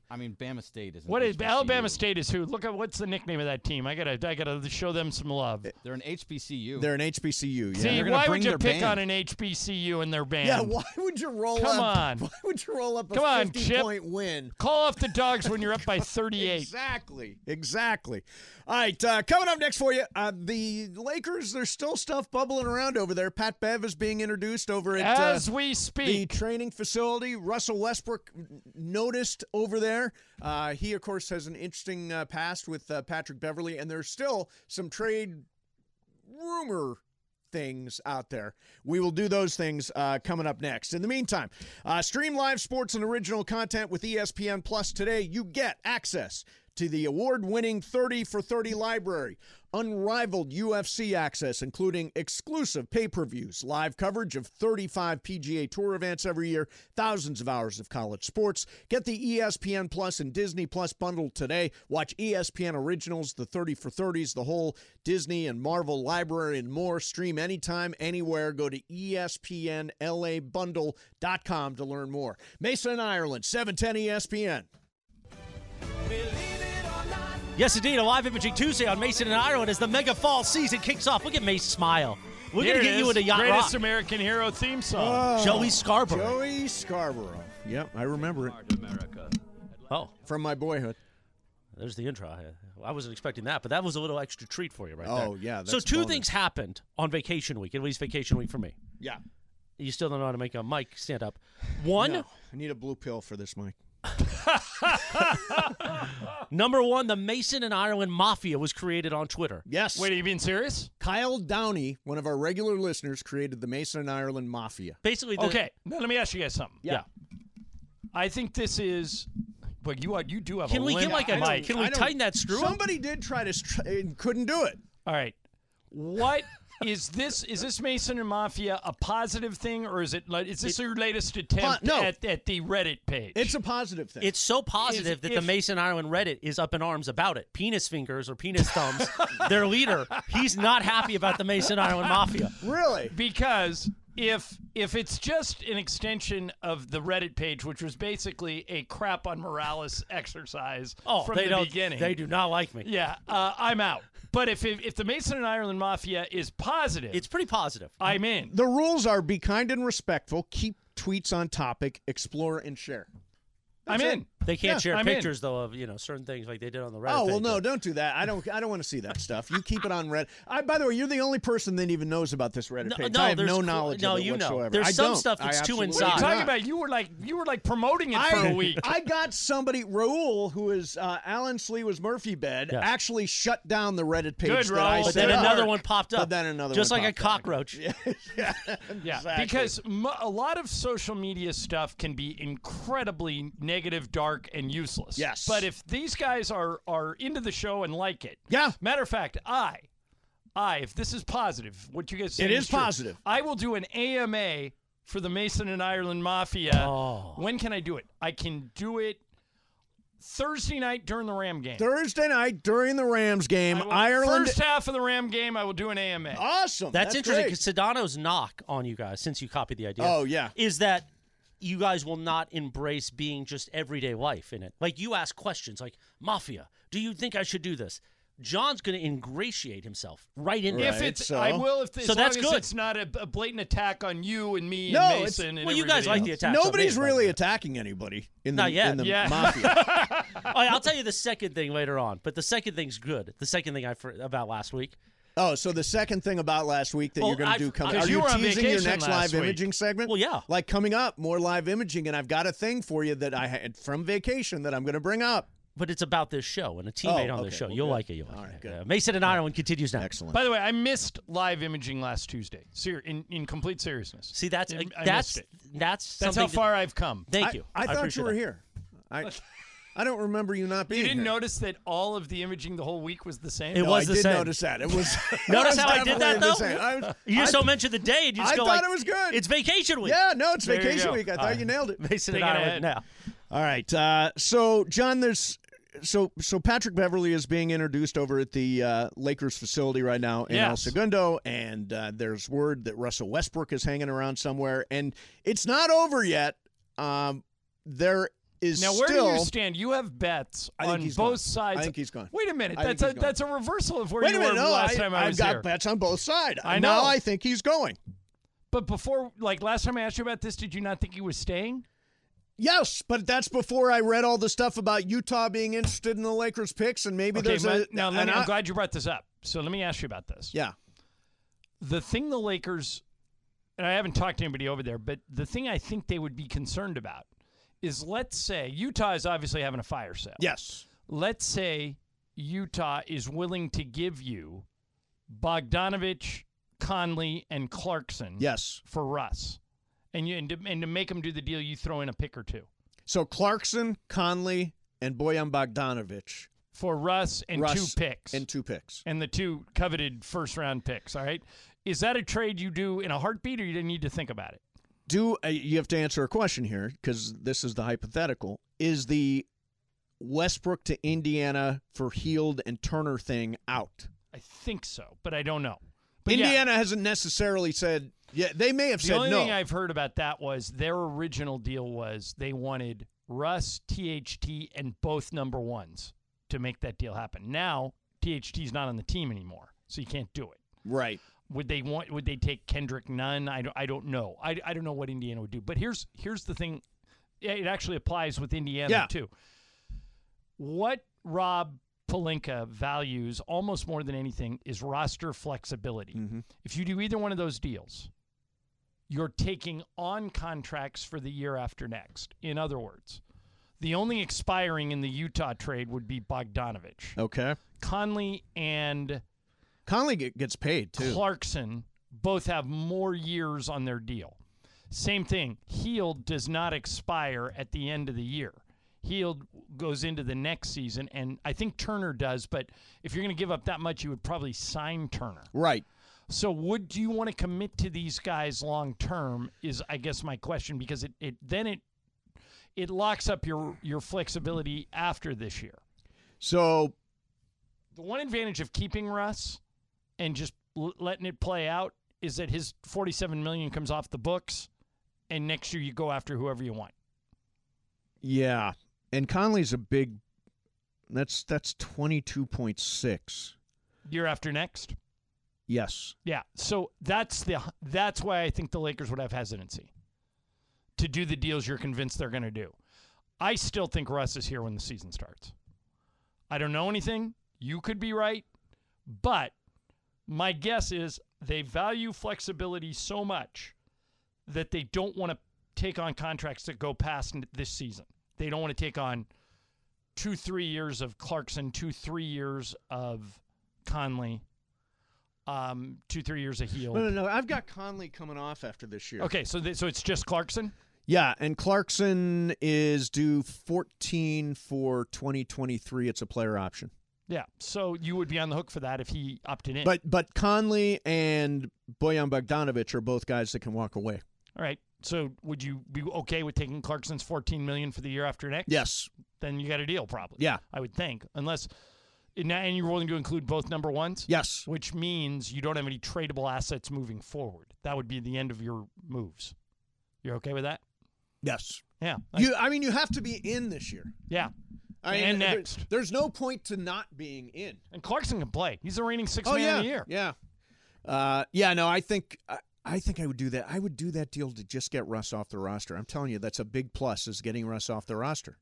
I mean, Bama State is. What is Alabama State is who? Look at what's the nickname of that team. I gotta, I gotta show them some love. They're an H B C U. They're an H B C U. Yeah. See, gonna why bring would you their pick band. on an H B C U and their band? Yeah, why would you roll Come up? on. Why would you roll up a Come on, fifty-point Chip. win? Call off the Dogs when you're up by thirty-eight. Exactly. Exactly. All right, uh, coming up next for you, uh, the Lakers, there's still stuff bubbling around over there. Pat Bev is being introduced over at As uh, we the speak. training facility. Russell Westbrook noticed over there. Uh, he, of course, has an interesting uh, past with uh, Patrick Beverley, and there's still some trade rumor things out there. We will do those things uh, coming up next. In the meantime, uh, stream live sports and original content with E S P N Plus today. You get access to the award-winning thirty for thirty library, unrivaled U F C access, including exclusive pay-per-views, live coverage of thirty-five P G A Tour events every year, thousands of hours of college sports. Get the E S P N Plus and Disney Plus bundle today. Watch E S P N Originals, the thirty for thirties, the whole Disney and Marvel library, and more. Stream anytime, anywhere. Go to E S P N L A bundle dot com to learn more. Mason and Ireland, seven ten E S P N. Yes, indeed. A live imaging Tuesday on Mason and Ireland as the Mega Fall season kicks off. Look at Mace smile. We're Here going to it get you is. into Yacht Greatest Rock. American Hero theme song. Oh, Joey Scarborough. Joey Scarborough. Yep, I remember it Oh, from my boyhood. there's the intro. I- I wasn't expecting that, but that was a little extra treat for you right there. Oh, yeah, So that's two bonus. things happened on vacation week, at least vacation week for me. Yeah. You still don't know how to make a mic stand up. One, No, I need a blue pill for this, Mike. number one, the Mason and Ireland Mafia was created on Twitter. Yes. Wait, are you being serious? Kyle Downey, one of our regular listeners, created the Mason and Ireland Mafia. Basically, the, Okay, now let me ask you guys something. Yeah. I think this is. Well, you are, you do have Can a we get limp like a mic. can we I don't- tighten that screw? up? Somebody did try to, str- and couldn't do it. All right. What is this? Is this Mason and Mafia a positive thing, or is it? like- Is this your latest attempt no. at, at the Reddit page? It's a positive thing. It's so positive Is- that if- the Mason Ireland Reddit is up in arms about it. Penis fingers or penis thumbs, their leader, he's not happy about the Mason Ireland Mafia. really. because if if it's just an extension of the Reddit page, which was basically a crap on Morales exercise Oh, from they the don't. beginning, They do not like me. yeah, uh, I'm out. But if, if if the Mason and Ireland Mafia is positive, It's pretty positive. I'm in. The rules are be kind and respectful, keep tweets on topic, explore, and share. I'm That's in. it. They can't Yeah, share I'm in. pictures though of you know certain things like they did on the Reddit. Oh well, page. no, don't do that. I don't. I don't want to see that stuff. You keep it on Reddit. I, by the way, you're the only person that even knows about this Reddit No, page. no, I have there's no cl- knowledge no, of it you know. whatsoever. There's I some don't. stuff that's I too absolutely inside. What are you do talking not. about? You were like you were like promoting it I, for a week. I got somebody, Raul, who is uh, Alan Sliwa's Murphy bed, Yes. actually shut down the Reddit page. Good, that I Raul. But set then up. another one popped up. But then another just one like a popped up. cockroach. yeah, yeah, Yeah, exactly. because mo- a lot of social media stuff can be incredibly negative, dark, and useless. Yes. But if these guys are are into the show and like it, Yeah. Matter of fact, I, I, if this is positive, what you guys say It is true, positive. I will do an A M A for the Mason and Ireland Mafia. Oh. When can I do it? I can do it Thursday night during the Ram game. Thursday night during the Rams game, I will- Ireland. First half of the Ram game, I will do an A M A. Awesome. That's, That's interesting great. because Sedano's knock on you guys, since you copied the idea. Oh, yeah. is that you guys will not embrace being just everyday life in it. Like you ask questions like Mafia. Do you think I should do this? John's going to ingratiate himself right into Right. If it's, so- I will. If So as that's long as good. it's not a, a blatant attack on you and me No, and it's- Mason. And Well, you guys everybody like the else. attack. on Nobody's me, by really the way. attacking anybody in the, Not yet. in the Yeah. mafia. Oh, I'll tell you the second thing later on, but the second thing's good. The second thing I for, about last week. Oh, so the second thing about last week that Well, you're going to I've- do coming? Because Are you you were on teasing your vacation next last live week. imaging segment? Well, yeah. Like coming up, more live imaging, and I've got a thing for you that I had from vacation that I'm going to bring up. But it's about this show and a teammate Oh, on this okay. show. Well, You'll good. like it. You'll like All right, it. good. Uh, Mason and Ireland continues now. Excellent. By the way, I missed live imaging last Tuesday. Ser- in, in complete seriousness. See, that's I- uh, I that's missed it. that's That's something how that- far I've come. Thank I, you. I, thought appreciate you were that. here. I I don't remember you not being You didn't here. notice that all of the imaging the whole week was the same? It No, was I the did same. notice that. It was. Notice it was how I did that, definitely the though? same. I was- You just I- don't mention the day. And you just I go thought like, it was good. It's vacation week. Yeah, no, it's There you vacation go. week. I thought you nailed it. Mason and Thinking Ireland ahead. now. All right. Uh, so, John, there's so so Patrick Beverley is being introduced over at the uh, Lakers facility right now in El Yes. Segundo, and uh, there's word that Russell Westbrook is hanging around somewhere, and it's not over yet. Um, there is Now, where still. do you stand? You have bets I think on he's both gone. sides. I think he's gone. Wait a minute. I That's think a he's gone. that's a reversal of where Wait you a minute. were No, last I, time I I've was got here. bets on both sides. I Now know. I think he's going. But before, like last time I asked you about this, did you not think he was staying? Yes, but that's before I read all the stuff about Utah being interested in the Lakers picks, and maybe Okay, there's my- a. now let and me, I- I'm glad you brought this up. So let me ask you about this. Yeah. The thing the Lakers, and I haven't talked to anybody over there, but the thing I think they would be concerned about is, let's say Utah is obviously having a fire sale. Yes. Let's say Utah is willing to give you Bogdanovich, Conley, and Clarkson. Yes. For Russ, and you and to, and to make him do the deal, you throw in a pick or two So Clarkson, Conley, and Bojan Bogdanovic for Russ and Russ two picks and two picks. and the two coveted first round picks. All right, is that a trade you do in a heartbeat, or you didn't need to think about it? Do uh, you have to answer a question here because this is the hypothetical? Is the Westbrook to Indiana for Hield and Turner thing out? I think so, but I don't know. But yeah, Indiana hasn't necessarily said. Yeah, they may have the said only no. thing I've heard about that was their original deal was they wanted Russ, T H T, and both number ones to make that deal happen. Now T H T's not on the team anymore, so you can't do it. Right. Would they want? Would they take Kendrick Nunn? I don't. I don't know. I, I don't know what Indiana would do. But here's here's the thing. Yeah, it actually applies with Indiana Yeah. too. What Rob Pelinka values almost more than anything is roster flexibility. Mm-hmm. If you do either one of those deals, you're taking on contracts for the year after next. In other words, the only expiring in the Utah trade would be Bogdanovich. Okay. Conley and Conley get, gets paid too. Clarkson both have more years on their deal. Same thing. Hield does not expire at the end of the year. Hield goes into the next season, and I think Turner does, but if you're going to give up that much, you would probably sign Turner. Right. So would you want to commit to these guys long term is, I guess, my question, because it, it then it it locks up your, your flexibility after this year. So The one advantage of keeping Russ and just l- letting it play out is that his forty-seven million dollars comes off the books, and next year you go after whoever you want. yeah, and Conley's a big. That's that's twenty-two point six. Year after next? Yes. Yeah. So that's the that's why I think the Lakers would have hesitancy to do the deals you're convinced they're going to do. I still think Russ is here when the season starts. I don't know anything. You could be right, but my guess is they value flexibility so much that they don't want to take on contracts that go past this season. They don't want to take on two, three years of Clarkson, two, three years of Conley, um, two, three years of Hield. No, no, no. I've got Conley coming off after this year. Okay, so th- so it's just Clarkson? Yeah, and Clarkson is due fourteen for twenty twenty-three. It's a player option. Yeah, so you would be on the hook for that if he opted in. But but Conley and Bojan Bogdanovic are both guys that can walk away. All right. So would you be okay with taking Clarkson's fourteen million dollars for the year after next? Yes. Then you got a deal probably. Yeah. I would think. Unless and and you're willing to include both number ones? Yes. Which means you don't have any tradable assets moving forward. That would be the end of your moves. You're okay with that? Yes. Yeah. You I mean you have to be in this year. Yeah. I mean, And there- next. there's no point to not being in. And Clarkson can play. He's a reigning six Oh man yeah. of the year. Yeah. Uh, yeah, no, I think I, I think I would do that. I would do that deal to just get Russ off the roster. I'm telling you, that's a big plus is getting Russ off the roster.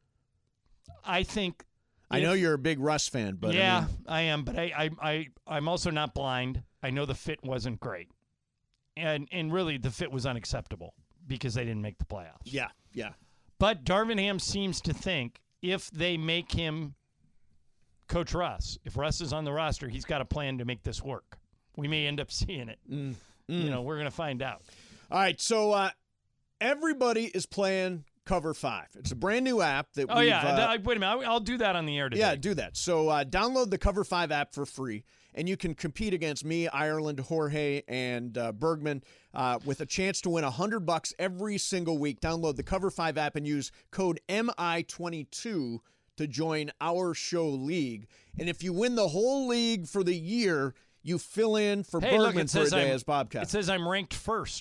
I think I if- know you're a big Russ fan, but yeah, I mean, I am, but I, I, I, I'm also not blind. I know the fit wasn't great, and and really the fit was unacceptable because they didn't make the playoffs. yeah, yeah. But Darvin Ham seems to think if they make him Coach Russ, if Russ is on the roster, he's got a plan to make this work. We may end up seeing it. Mm, You know, we're going to find out. All right, so uh, everybody is playing Cover Five. It's a brand new app that. Oh we've, yeah, uh, th- wait a minute. I'll, I'll do that on the air today. Yeah, do that. So uh, download the Cover Five app for free, and you can compete against me, Ireland, Jorge, and uh, Bergman uh, with a chance to win a hundred bucks every single week. Download the Cover Five app and use code M I twenty-two to join our show league. And if you win the whole league for the year, you fill in for Hey, Bergman look, it for a says day I'm, as Bobcat. It says I'm ranked first.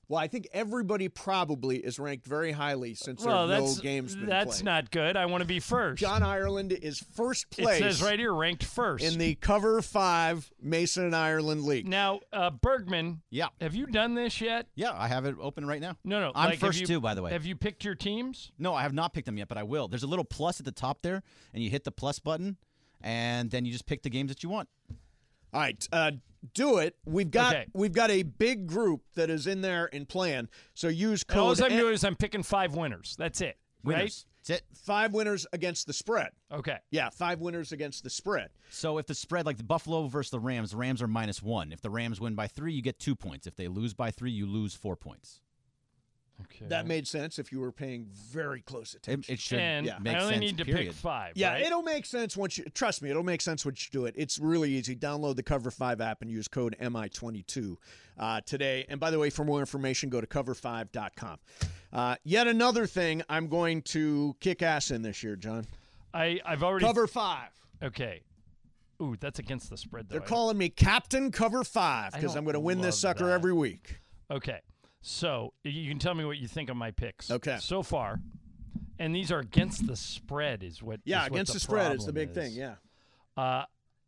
Well, I think everybody probably is ranked very highly since Well, there are no that's games been that's played. not good. I want to be first. John Ireland is first it place says right here, ranked first in the Cover Five Mason and Ireland League. Now, uh, Bergman. Yeah. Have you done this yet? Yeah, I have it open right now. No, no. I'm like, have first you- too, by the way. Have you picked your teams? No, I have not picked them yet, but I will. There's a little plus at the top there, and you hit the plus button, and then you just pick the games that you want. All right, uh, do it. We've got Okay. we've got a big group that is in there and playing. So use And all code I'm N- doing is I'm picking five winners. That's it. Winners. That's it. five winners against the spread. Right? Okay. Yeah, five winners against the spread. So if the spread, like the Buffalo versus the Rams, the Rams are minus one. If the Rams win by three, you get two points. If they lose by three, you lose four points. Okay. That made sense if you were paying very close It, attention. it should and yeah. make I only sense, need to period. pick five. Yeah, right? it'll make sense once you trust me. It'll make sense once you do it. It's really easy. Download the Cover Five app and use code M I twenty-two uh, today. And by the way, for more information, go to cover five dot com. Uh, yet another thing I'm going to kick ass in this year, John. I I've already Cover Five. Okay. Ooh, that's against the spread though. They're I- calling me Captain Cover Five I because don't I'm going to win this love sucker that. every week. Okay. So you can tell me what you think of my picks. Okay. So far, and these are against the spread, is what? Yeah, is what against the, spread is the problem big thing. is. Yeah. Uh,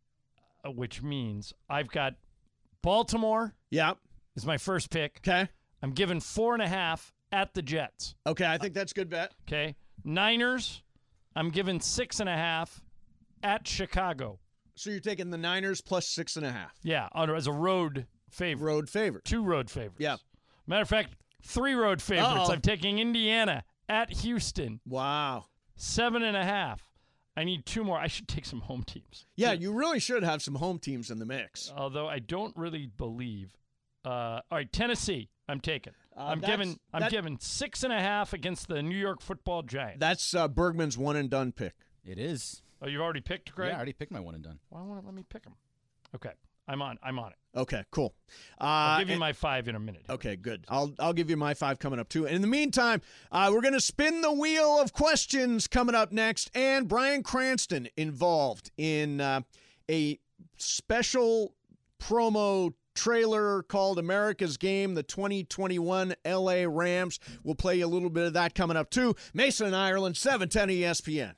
which means I've got Baltimore Yeah. is my first pick. Okay. I'm giving four and a half at the Jets. Okay. I think that's a good bet. Okay. Niners, I'm giving six and a half at Chicago. So you're taking the Niners plus six and a half. Yeah, on- as a road favorite. Road favorite. Two road favorites. Yeah. Matter of fact, three road favorites. Uh-oh. I'm taking Indiana at Houston, Wow. seven and a half. I need two more. I should take some home teams. Yeah, you really should have some home teams in the mix. Although I don't really believe. Uh, all right, Tennessee. I'm taking. Uh, I'm that's- giving. I'm that- giving six and a half against the New York Football Giants. That's uh, Bergman's one and done pick. It is. oh, you've already picked, Greg? Yeah, I already picked my one and done. Why won't it let me pick them? Okay, I'm on. I'm on it. Okay, cool. Uh, I'll give you and- my five in a minute. here. Okay, good. I'll I'll give you my five coming up too. And in the meantime, uh, we're going to spin the wheel of questions coming up next. And Bryan Cranston involved in uh, a special promo trailer called America's Game, the twenty twenty-one L A Rams. We'll play you a little bit of that coming up too. Mason and Ireland, seven ten E S P N.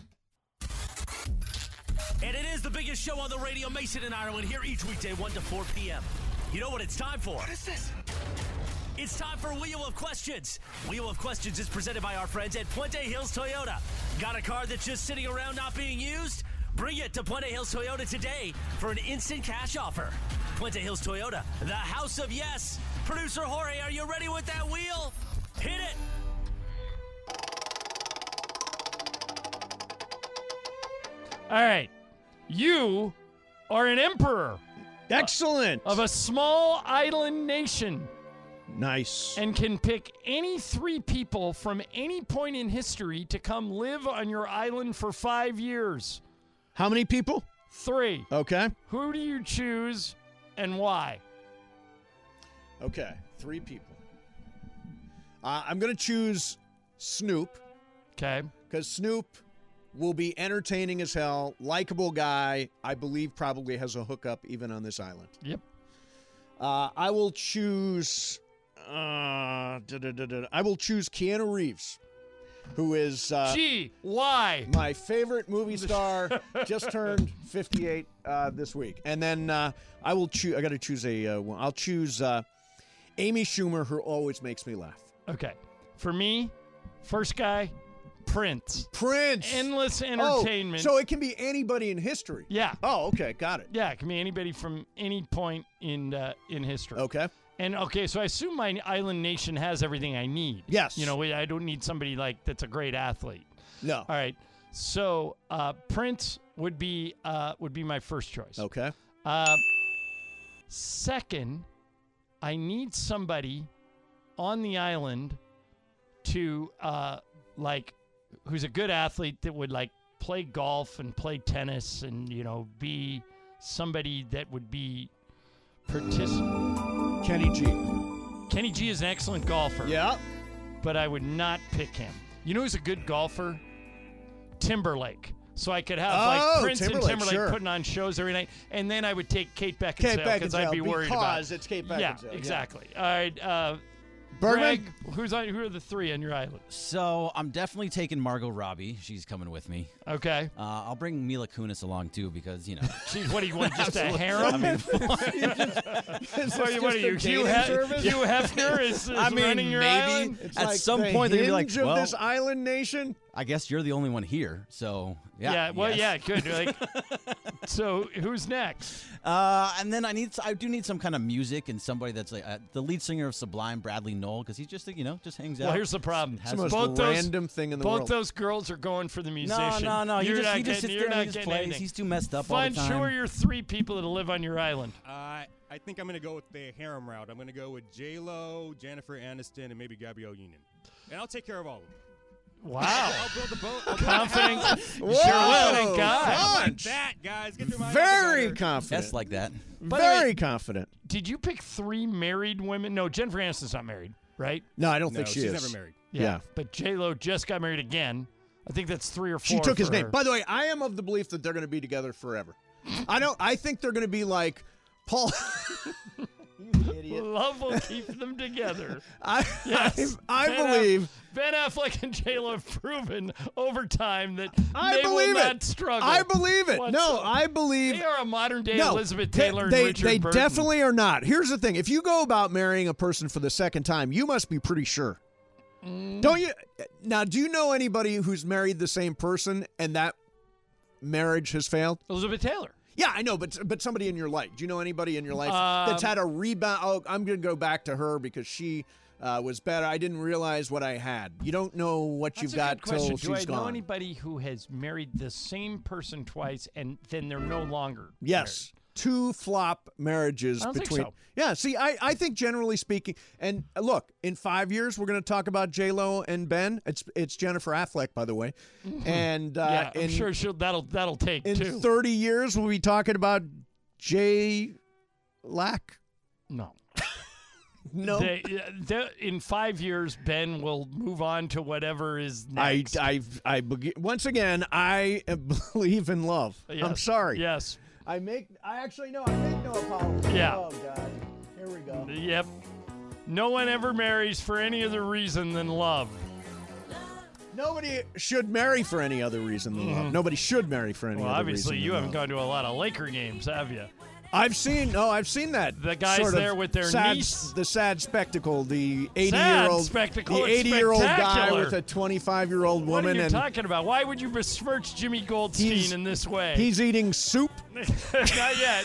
And it is the biggest show on the radio, Mason and Ireland, here each weekday, one to four p.m. You know what it's time for? What is this? It's time for Wheel of Questions. Wheel of Questions is presented by our friends at Puente Hills Toyota. Got a car that's just sitting around not being used? Bring it to Puente Hills Toyota today for an instant cash offer. Puente Hills Toyota, the house of yes. Producer Jorge, are you ready with that wheel? Hit it. All right, you are an emperor Excellent. of a small island nation Nice. and can pick any three people from any point in history to come live on your island for five years. How many people? Three. Okay. Who do you choose and why? Okay, three people. Uh, I'm going to choose Snoop Okay. because Snoop will be entertaining as hell, likable guy. I believe probably has a hookup even on this island. Yep. Uh, I will choose. Uh, da, da, da, da, I will choose Keanu Reeves, who is uh, Gee, why? my favorite movie star. Just turned fifty-eight uh, this week, and then uh, I will choose. I got to choose a. Uh, one. I'll choose uh, Amy Schumer, who always makes me laugh. Okay. For me, first guy, Prince. Prince. Endless Oh, entertainment. so it can be anybody in history. yeah. Oh, okay, got it. Yeah, it can be anybody from any point in uh, in history. Okay. And okay, so I assume my island nation has everything I need. Yes. You know, I don't need somebody like that's a great athlete. No. All right. So uh, Prince would be uh, would be my first choice. Okay. Uh, second, I need somebody on the island to uh, like who's a good athlete that would like play golf and play tennis and you know be somebody that would be particip- Kenny G. Kenny G is an excellent golfer. Yeah. But I would not pick him. You know who's a good golfer? Timberlake. So I could have Oh, like Prince Timberlake, and Timberlake sure. putting on shows every night, and then I would take Kate Beckinsale Kate because I'd Beckinsale, be worried about. because it's Kate Beckinsale, Yeah, yeah. exactly. All right. Uh, Bergman? Greg, who's on? Who are the three on your island? So I'm definitely taking Margot Robbie. She's coming with me. Okay. Uh, I'll bring Mila Kunis along too because you know. Jeez, what do you want? Just a harem? I mean, what, what are you? Hugh, he- Hugh Hefner is, is I mean, running your maybe island? It's at like some the point they're gonna be like, hinge of well, this island nation. I guess you're the only one here, so yeah. Yeah. Well, yes. yeah. Good. Like, so who's next? Uh, and then I need, I do need some kind of music and somebody that's like uh, the lead singer of Sublime, Bradley Knoll, because he's just you know just hangs out. Well, here's the problem. Has It's the most both those, random thing in the both world. those girls are going for the no, musician. no, no. He You're just, not he just getting, sits you're there not and he just getting plays. anything. He's too messed up all Fun, the time. show are your three people that live on your island. Uh, I think I'm going to go with the harem route. I'm going to go with J Lo, Jennifer Aniston, and maybe Gabrielle Union. And I'll take care of all of them. Wow. I'll build the boat. I'll build confident, Whoa, confident guy. like Punch. that, guys. Get your mind Very together. confident. Yes, like that. By the way, Very confident. Did you pick three married women? No, Jennifer Aniston's not married, right? No, I don't No, think she she's is. never married. Yeah. But J Lo just got married again. I think that's three or four. She took his for name. her. By the way, I am of the belief that they're going to be together forever. I don't. I think they're going to be like Paul. You idiot. Love will keep them together. I, Yes. I, I Ben believe. Aff- Ben Affleck and J Lo have proven over time that I they believe will it. not struggle. I believe it. No, whatsoever. I believe. They are a modern day no, Elizabeth they- Taylor they, and Richard They Burton. definitely are not. Here's the thing: if you go about marrying a person for the second time, you must be pretty sure. Mm. Don't you? Now, do you know anybody who's married the same person and that marriage has failed? Elizabeth Taylor. Yeah, I know, but but somebody in your life. Do you know anybody in your life Um, that's had a rebound? Oh, I'm going to go back to her because she uh, was better. I didn't realize what I had. You don't know what That's you've a got good question. till Do she's I know gone. anybody who has married the same person twice and then they're no longer Yes. Two flop marriages I don't think between. so. Yeah, see, I, I think generally speaking, and uh, look, in five years we're going to talk about J Lo and Ben. It's it's Jennifer Affleck, by the way, and uh, Yeah, I'm in, sure she'll, that'll that'll take in two. thirty years we'll be talking about J Lack. No. No, They, uh, they- in five years, Ben will move on to whatever is I next. I I beg- once again I believe in love. I'm Yes. sorry. Yes. I make I actually no I make no apologies. Yeah. Oh God. Here we go. Yep. No one ever marries for any other reason than love. Nobody should marry for any other reason than love. Nobody should marry for any Well, other obviously, reason you than haven't love. gone to a lot of Laker games, have you? I've seen no, I've seen that. The guys sort of there with their sad, niece. the sad spectacle, the Sad eighty-year-old spectacle, the it's eighty-year-old guy spectacular. with a twenty-five-year-old What are woman, you and talking about? Why would you besmirch Jimmy Goldstein He's- in this way? he's eating soup. Not yet.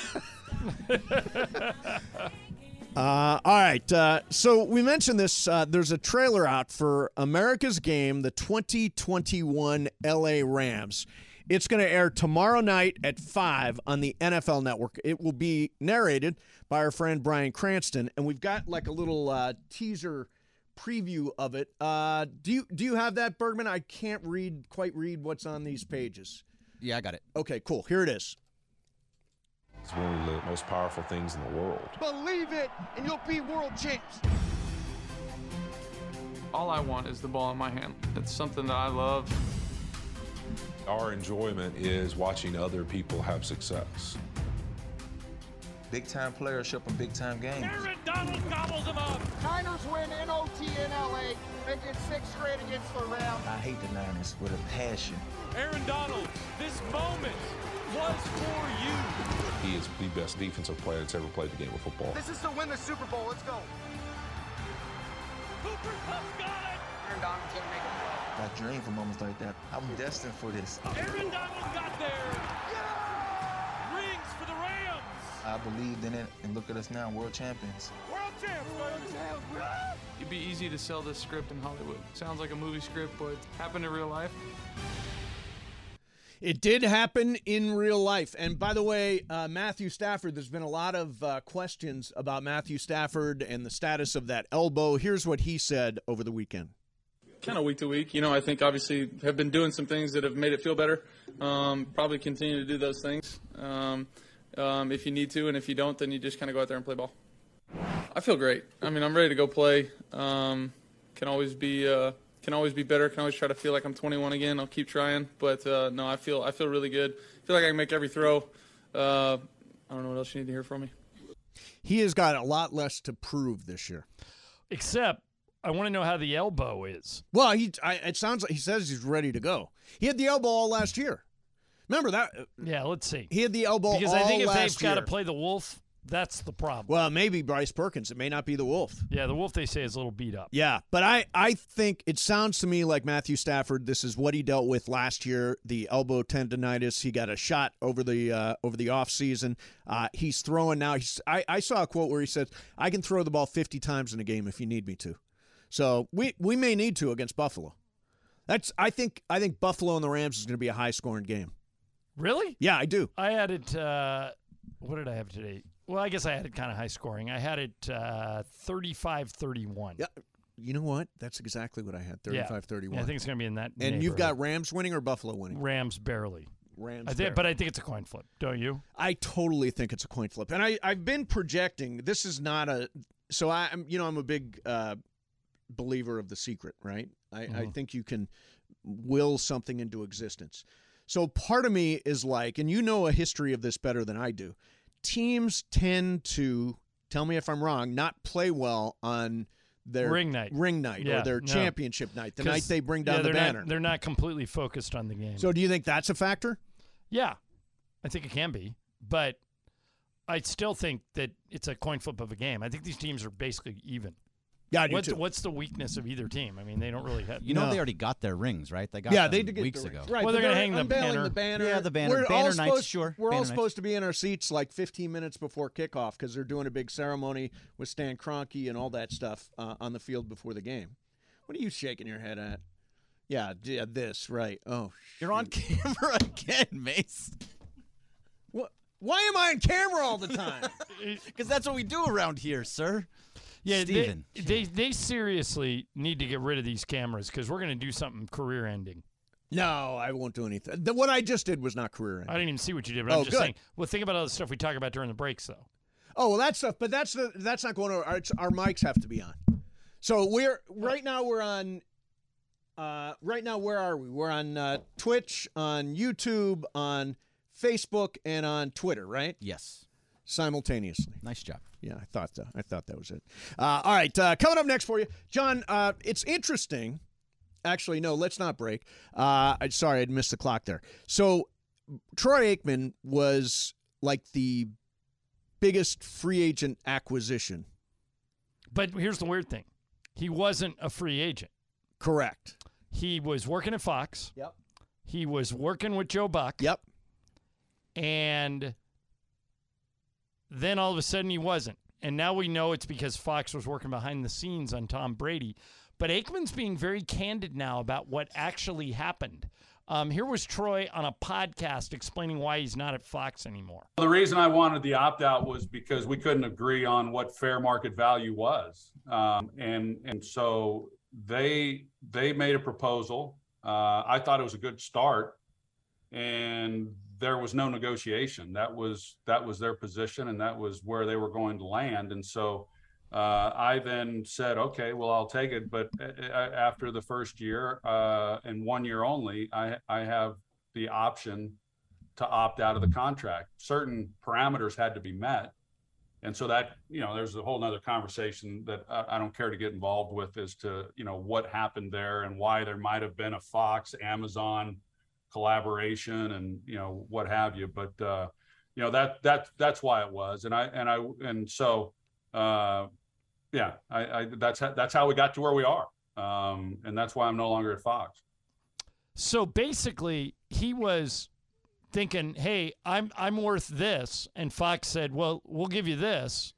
Uh, all right. Uh, so we mentioned this. Uh, there's a trailer out for America's Game, the twenty twenty-one L A Rams. It's going to air tomorrow night at five on the N F L Network. It will be narrated by our friend Bryan Cranston, and we've got like a little uh, teaser preview of it. Uh, do you do you have that, Bergman? I can't read quite read what's on these pages. Yeah, I got it. Okay, cool. Here it is. It's one of the most powerful things in the world. Believe it, and you'll be world champs. All I want is the ball in my hand. It's something that I love. Our enjoyment is watching other people have success. Big-time players show up in big-time games. Aaron Donald gobbles them up. Niners win N O T in L A, making six straight against the Rams. I hate the Niners with a passion. Aaron Donald, this moment was for you. He is the best defensive player that's ever played the game of football. This is to win the Super Bowl. Let's go. Cooper Kupp got it. Aaron Donald's gonna make it. I dream for moments like that. I'm destined for this. Aaron Donald got there. Yeah! Rings for the Rams. I believed in it, and look at us now, world champions. World champs, world champs. It'd be easy to sell this script in Hollywood. Sounds like a movie script, but happened in real life. It did happen in real life. And by the way, uh, Matthew Stafford, there's been a lot of uh, questions about Matthew Stafford and the status of that elbow. Here's what he said over the weekend. Kind of week to week. You know, I think obviously have been doing some things that have made it feel better. Um, probably continue to do those things um, um, if you need to. And if you don't, then you just kind of go out there and play ball. I feel great. I mean, I'm ready to go play. Um, can always be uh, can always be better. Can always try to feel like I'm twenty-one again. I'll keep trying. But uh, no, I feel I feel really good. I feel like I can make every throw. Uh, I don't know what else you need to hear from me. He has got a lot less to prove this year. Except I want to know how the elbow is. Well, he I, it sounds like he says he's ready to go. He had the elbow all last year. Remember that? Yeah, let's see. He had the elbow Because all I think if last they've got to year. play the Wolf, that's the problem. Well, maybe Bryce Perkins. It may not be the Wolf. Yeah, the Wolf, they say, is a little beat up. Yeah, but I, I think it sounds to me like Matthew Stafford, this is what he dealt with last year, the elbow tendonitis. He got a shot over the uh, over the offseason. Uh, he's throwing now. He's, I, I saw a quote where he said, I can throw the ball fifty times in a game if you need me to. So we, we may need to against Buffalo. That's I think I think Buffalo and the Rams is going to be a high-scoring game. Really? Yeah, I do. I had it, uh, what did I have today? Well, I guess I had it kind of high scoring. I had it uh, thirty-five thirty-one. Yeah. You know what? That's exactly what I had, thirty-five thirty-one. Yeah, I think it's going to be in that And you've neighborhood. got Rams winning or Buffalo winning? Rams barely. Rams I think, barely. But I think it's a coin flip, don't you? I totally think it's a coin flip. And I, I've been projecting. This is not a – so I'm, you know, I'm a big uh, believer of The Secret, right? I, I Mhm. think you can will something into existence. So part of me is like – and you know a history of this better than I do. Teams tend to, tell me if I'm wrong, not play well on their Ring night. ring night Yeah, or their no. championship night, the 'Cause, night they bring down yeah, the they're banner. Not, they're not completely focused on the game. So do you think that's a factor? Yeah, I think it can be. But I still think that it's a coin flip of a game. I think these teams are basically even. Yeah, I do what's, too. what's the weakness of either team? I mean, they don't really have. You know they already got their rings, right? They got Yeah, them they did get weeks the ago. rings. Right, Well, they're but gonna hang the unveiling banner. the banner. Yeah, the banner- We're banner all nights, supposed, sure. We're Banner all nights. supposed to be in our seats like fifteen minutes before kickoff because they're doing a big ceremony with Stan Kroenke and all that stuff uh, on the field before the game. What are you shaking your head at? Yeah, yeah, this, right. Oh, You're on camera again, Mace. What? Why am I on camera all the time? Because that's what we do around here, sir. Yeah, Steven. they, they they seriously need to get rid of these cameras because we're going to do something career ending. No, I won't do anything. The, what I just did was not career ending. I didn't even see what you did, but Oh, I'm just good. saying. Well, think about all the stuff we talk about during the breaks, though. Oh, well, that stuff, but that's the that's not going to. Our, our mics have to be on. So we're right now we're on. Uh, right now, where are we? We're on uh, Twitch, on YouTube, on Facebook, and on Twitter. Right? Yes. Simultaneously. Nice job. Yeah, I thought that. I thought that was it. Uh, all right, uh, coming up next for you, John. Uh, it's interesting. Actually, no, let's not break. Uh, I sorry, I'd missed the clock there. So, Troy Aikman was like the biggest free agent acquisition. But here's the weird thing: he wasn't a free agent. Correct. He was working at Fox. Yep. He was working with Joe Buck. Yep. And then all of a sudden he wasn't. And now we know it's because Fox was working behind the scenes on Tom Brady. But Aikman's being very candid now about what actually happened. Um, here was Troy on a podcast explaining why he's not at Fox anymore. The reason I wanted the opt-out was because we couldn't agree on what fair market value was. Um, and and so they they made a proposal. Uh, I thought it was a good start. And there was no negotiation. That was that was their position, and that was where they were going to land. And so uh, I then said, okay, well, I'll take it. But uh, after the first year uh, and one year only, I, I have the option to opt out of the contract. Certain parameters had to be met. And so that, you know, there's a whole nother conversation that I, I don't care to get involved with as to, you know, what happened there and why there might have been a Fox, Amazon collaboration and, you know, what have you. But, uh, you know, that, that, that's why it was. And I, and I, and so, uh, yeah, I, I, that's, how, that's how we got to where we are. Um, and that's why I'm no longer at Fox. So basically, he was thinking, hey, I'm I'm worth this. And Fox said, well, we'll give you this.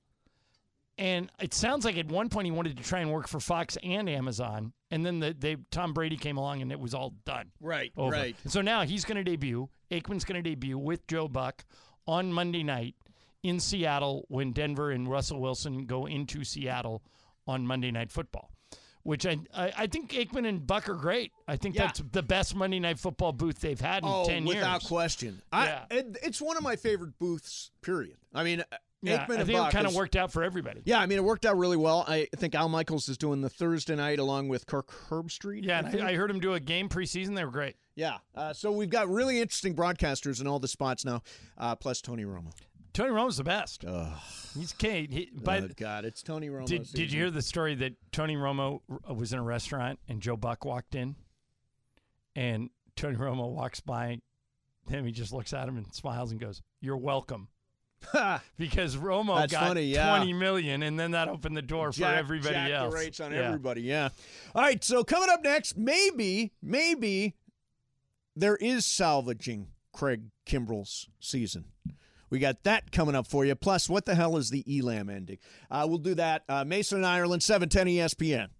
And it sounds like at one point he wanted to try and work for Fox and Amazon. And then the, they Tom Brady came along and it was all done. Right, over. right. And so now he's going to debut. Aikman's going to debut with Joe Buck on Monday night in Seattle when Denver and Russell Wilson go into Seattle on Monday Night Football. Which I, I I think Aikman and Buck are great. I think Yeah. that's the best Monday Night Football booth they've had in Oh, ten years. without question. I, Yeah. it, it's one of my favorite booths, period. I mean, Yeah, Aikman I and think Buck it kind of is- worked out for everybody. Yeah, I mean, it worked out really well. I think Al Michaels is doing the Thursday night along with Kirk Herbstreit. Yeah, I and think. I, I heard him do a game preseason. They were great. Yeah, uh, so we've got really interesting broadcasters in all the spots now, uh, plus Tony Romo. Tony Romo's the best. Ugh. He's Kate. He, but oh, God, it's Tony Romo. Did, did you hear the story that Tony Romo was in a restaurant and Joe Buck walked in? And Tony Romo walks by him. He just looks at him and smiles and goes, "You're welcome." Because Romo That's got funny, yeah. twenty million, and then that opened the door Jack, for everybody Jack else. the rates on Yeah. everybody, yeah. All right, so coming up next, maybe, maybe there is salvaging Craig Kimbrell's season. We got that coming up for you. Plus, what the hell is the Elam ending? Uh, we'll do that. Uh, Mason and Ireland, seven ten E S P N.